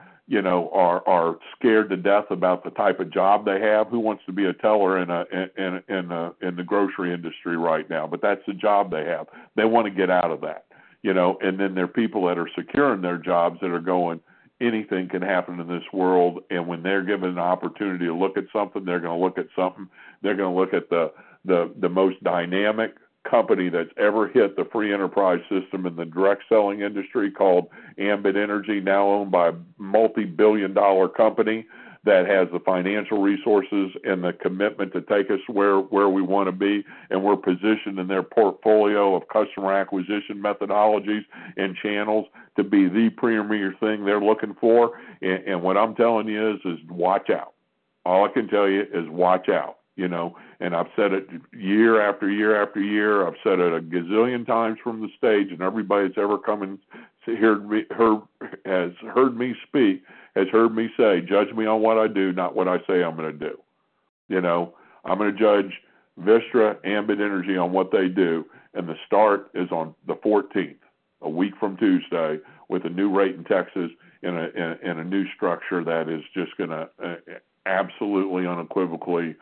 are scared to death about the type of job they have. Who wants to be a teller in the grocery industry right now? But that's the job they have. They want to get out of that, And then there are people that are securing their jobs that are going, anything can happen in this world, and when they're given an opportunity to look at something, they're going to look at something. They're going to look at the most dynamic company that's ever hit the free enterprise system in the direct selling industry, called Ambit Energy, now owned by a multi-billion-dollar company that has the financial resources and the commitment to take us where we want to be, and we're positioned in their portfolio of customer acquisition methodologies and channels to be the premier thing they're looking for. And what I'm telling you is watch out. All I can tell you is watch out, and I've said it year after year after year. I've said it a gazillion times from the stage, and everybody that's ever come and has heard me speak has heard me say, judge me on what I do, not what I say I'm going to do. I'm going to judge Vistra, Ambit Energy on what they do, and the start is on the 14th, a week from Tuesday, with a new rate in Texas and a new structure that is just going to absolutely unequivocally,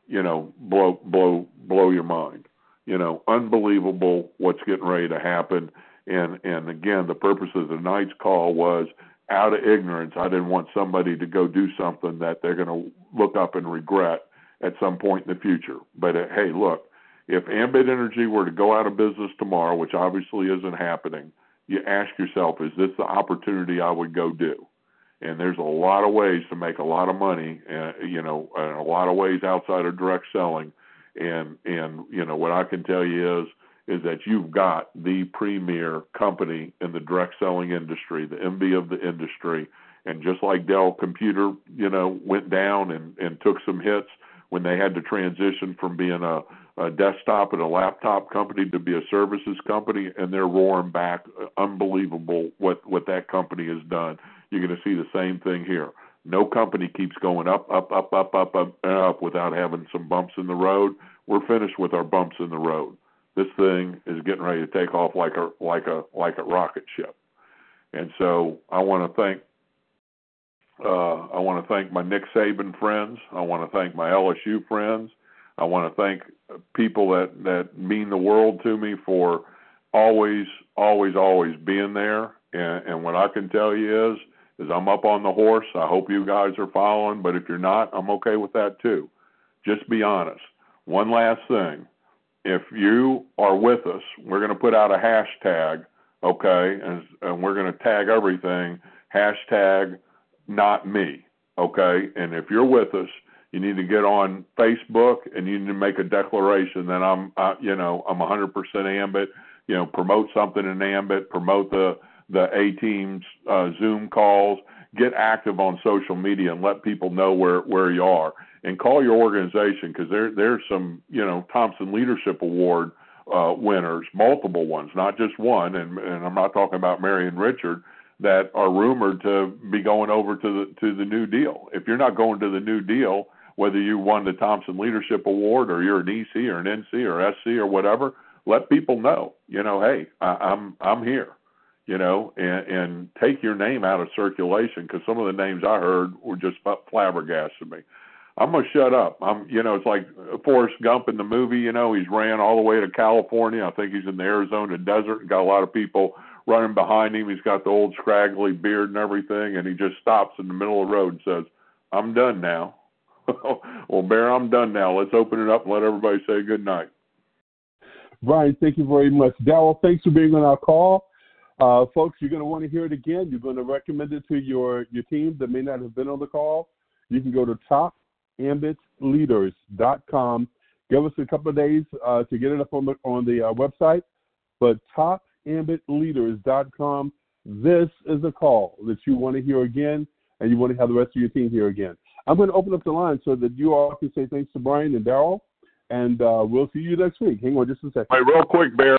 blow your mind. Unbelievable what's getting ready to happen. And again, the purpose of tonight's call was, out of ignorance, I didn't want somebody to go do something that they're going to look up and regret at some point in the future. But hey, look, if Ambit Energy were to go out of business tomorrow, which obviously isn't happening, you ask yourself, is this the opportunity I would go do? And there's a lot of ways to make a lot of money, and a lot of ways outside of direct selling. And what I can tell you is that you've got the premier company in the direct selling industry, the envy of the industry. And just like Dell Computer, went down and took some hits when they had to transition from being a desktop and a laptop company to be a services company, and they're roaring back. Unbelievable what that company has done. You're going to see the same thing here. No company keeps going up, up, up, up, up, up, and up without having some bumps in the road. We're finished with our bumps in the road. This thing is getting ready to take off like a rocket ship. And so I want to thank my Nick Saban friends. I want to thank my LSU friends. I want to thank people that mean the world to me for always, always, always being there. And what I can tell you is I'm up on the horse. I hope you guys are following, but if you're not, I'm okay with that too. Just be honest. One last thing. If you are with us, we're going to put out a hashtag, okay, and we're going to tag everything, hashtag not me, okay? And if you're with us, you need to get on Facebook and you need to make a declaration that I'm 100% Ambit. Promote something in Ambit, promote the A-Team's Zoom calls, get active on social media and let people know where you are. And call your organization, because there's some, Thompson Leadership Award winners, multiple ones, not just one, and I'm not talking about Mary and Richard, that are rumored to be going over to the New Deal. If you're not going to the New Deal, whether you won the Thompson Leadership Award or you're an EC or an NC or SC or whatever, let people know, hey, I'm here, and take your name out of circulation, because some of the names I heard were just flabbergasted me. I'm going to shut up. It's like Forrest Gump in the movie, he's ran all the way to California. I think he's in the Arizona desert and got a lot of people running behind him. He's got the old scraggly beard and everything, and he just stops in the middle of the road and says, I'm done now. Well, Bear, I'm done now. Let's open it up and let everybody say good night. Brian, thank you very much. Darryl, thanks for being on our call. Folks, you're going to want to hear it again. You're going to recommend it to your team that may not have been on the call. You can go to topambitleaders.com. Give us a couple of days to get it up on the website. But topambitleaders.com. This is a call that you want to hear again, and you want to have the rest of your team hear again. I'm going to open up the line so that you all can say thanks to Brian and Darryl, and we'll see you next week. Hang on just a second. Hey, real quick, Bear.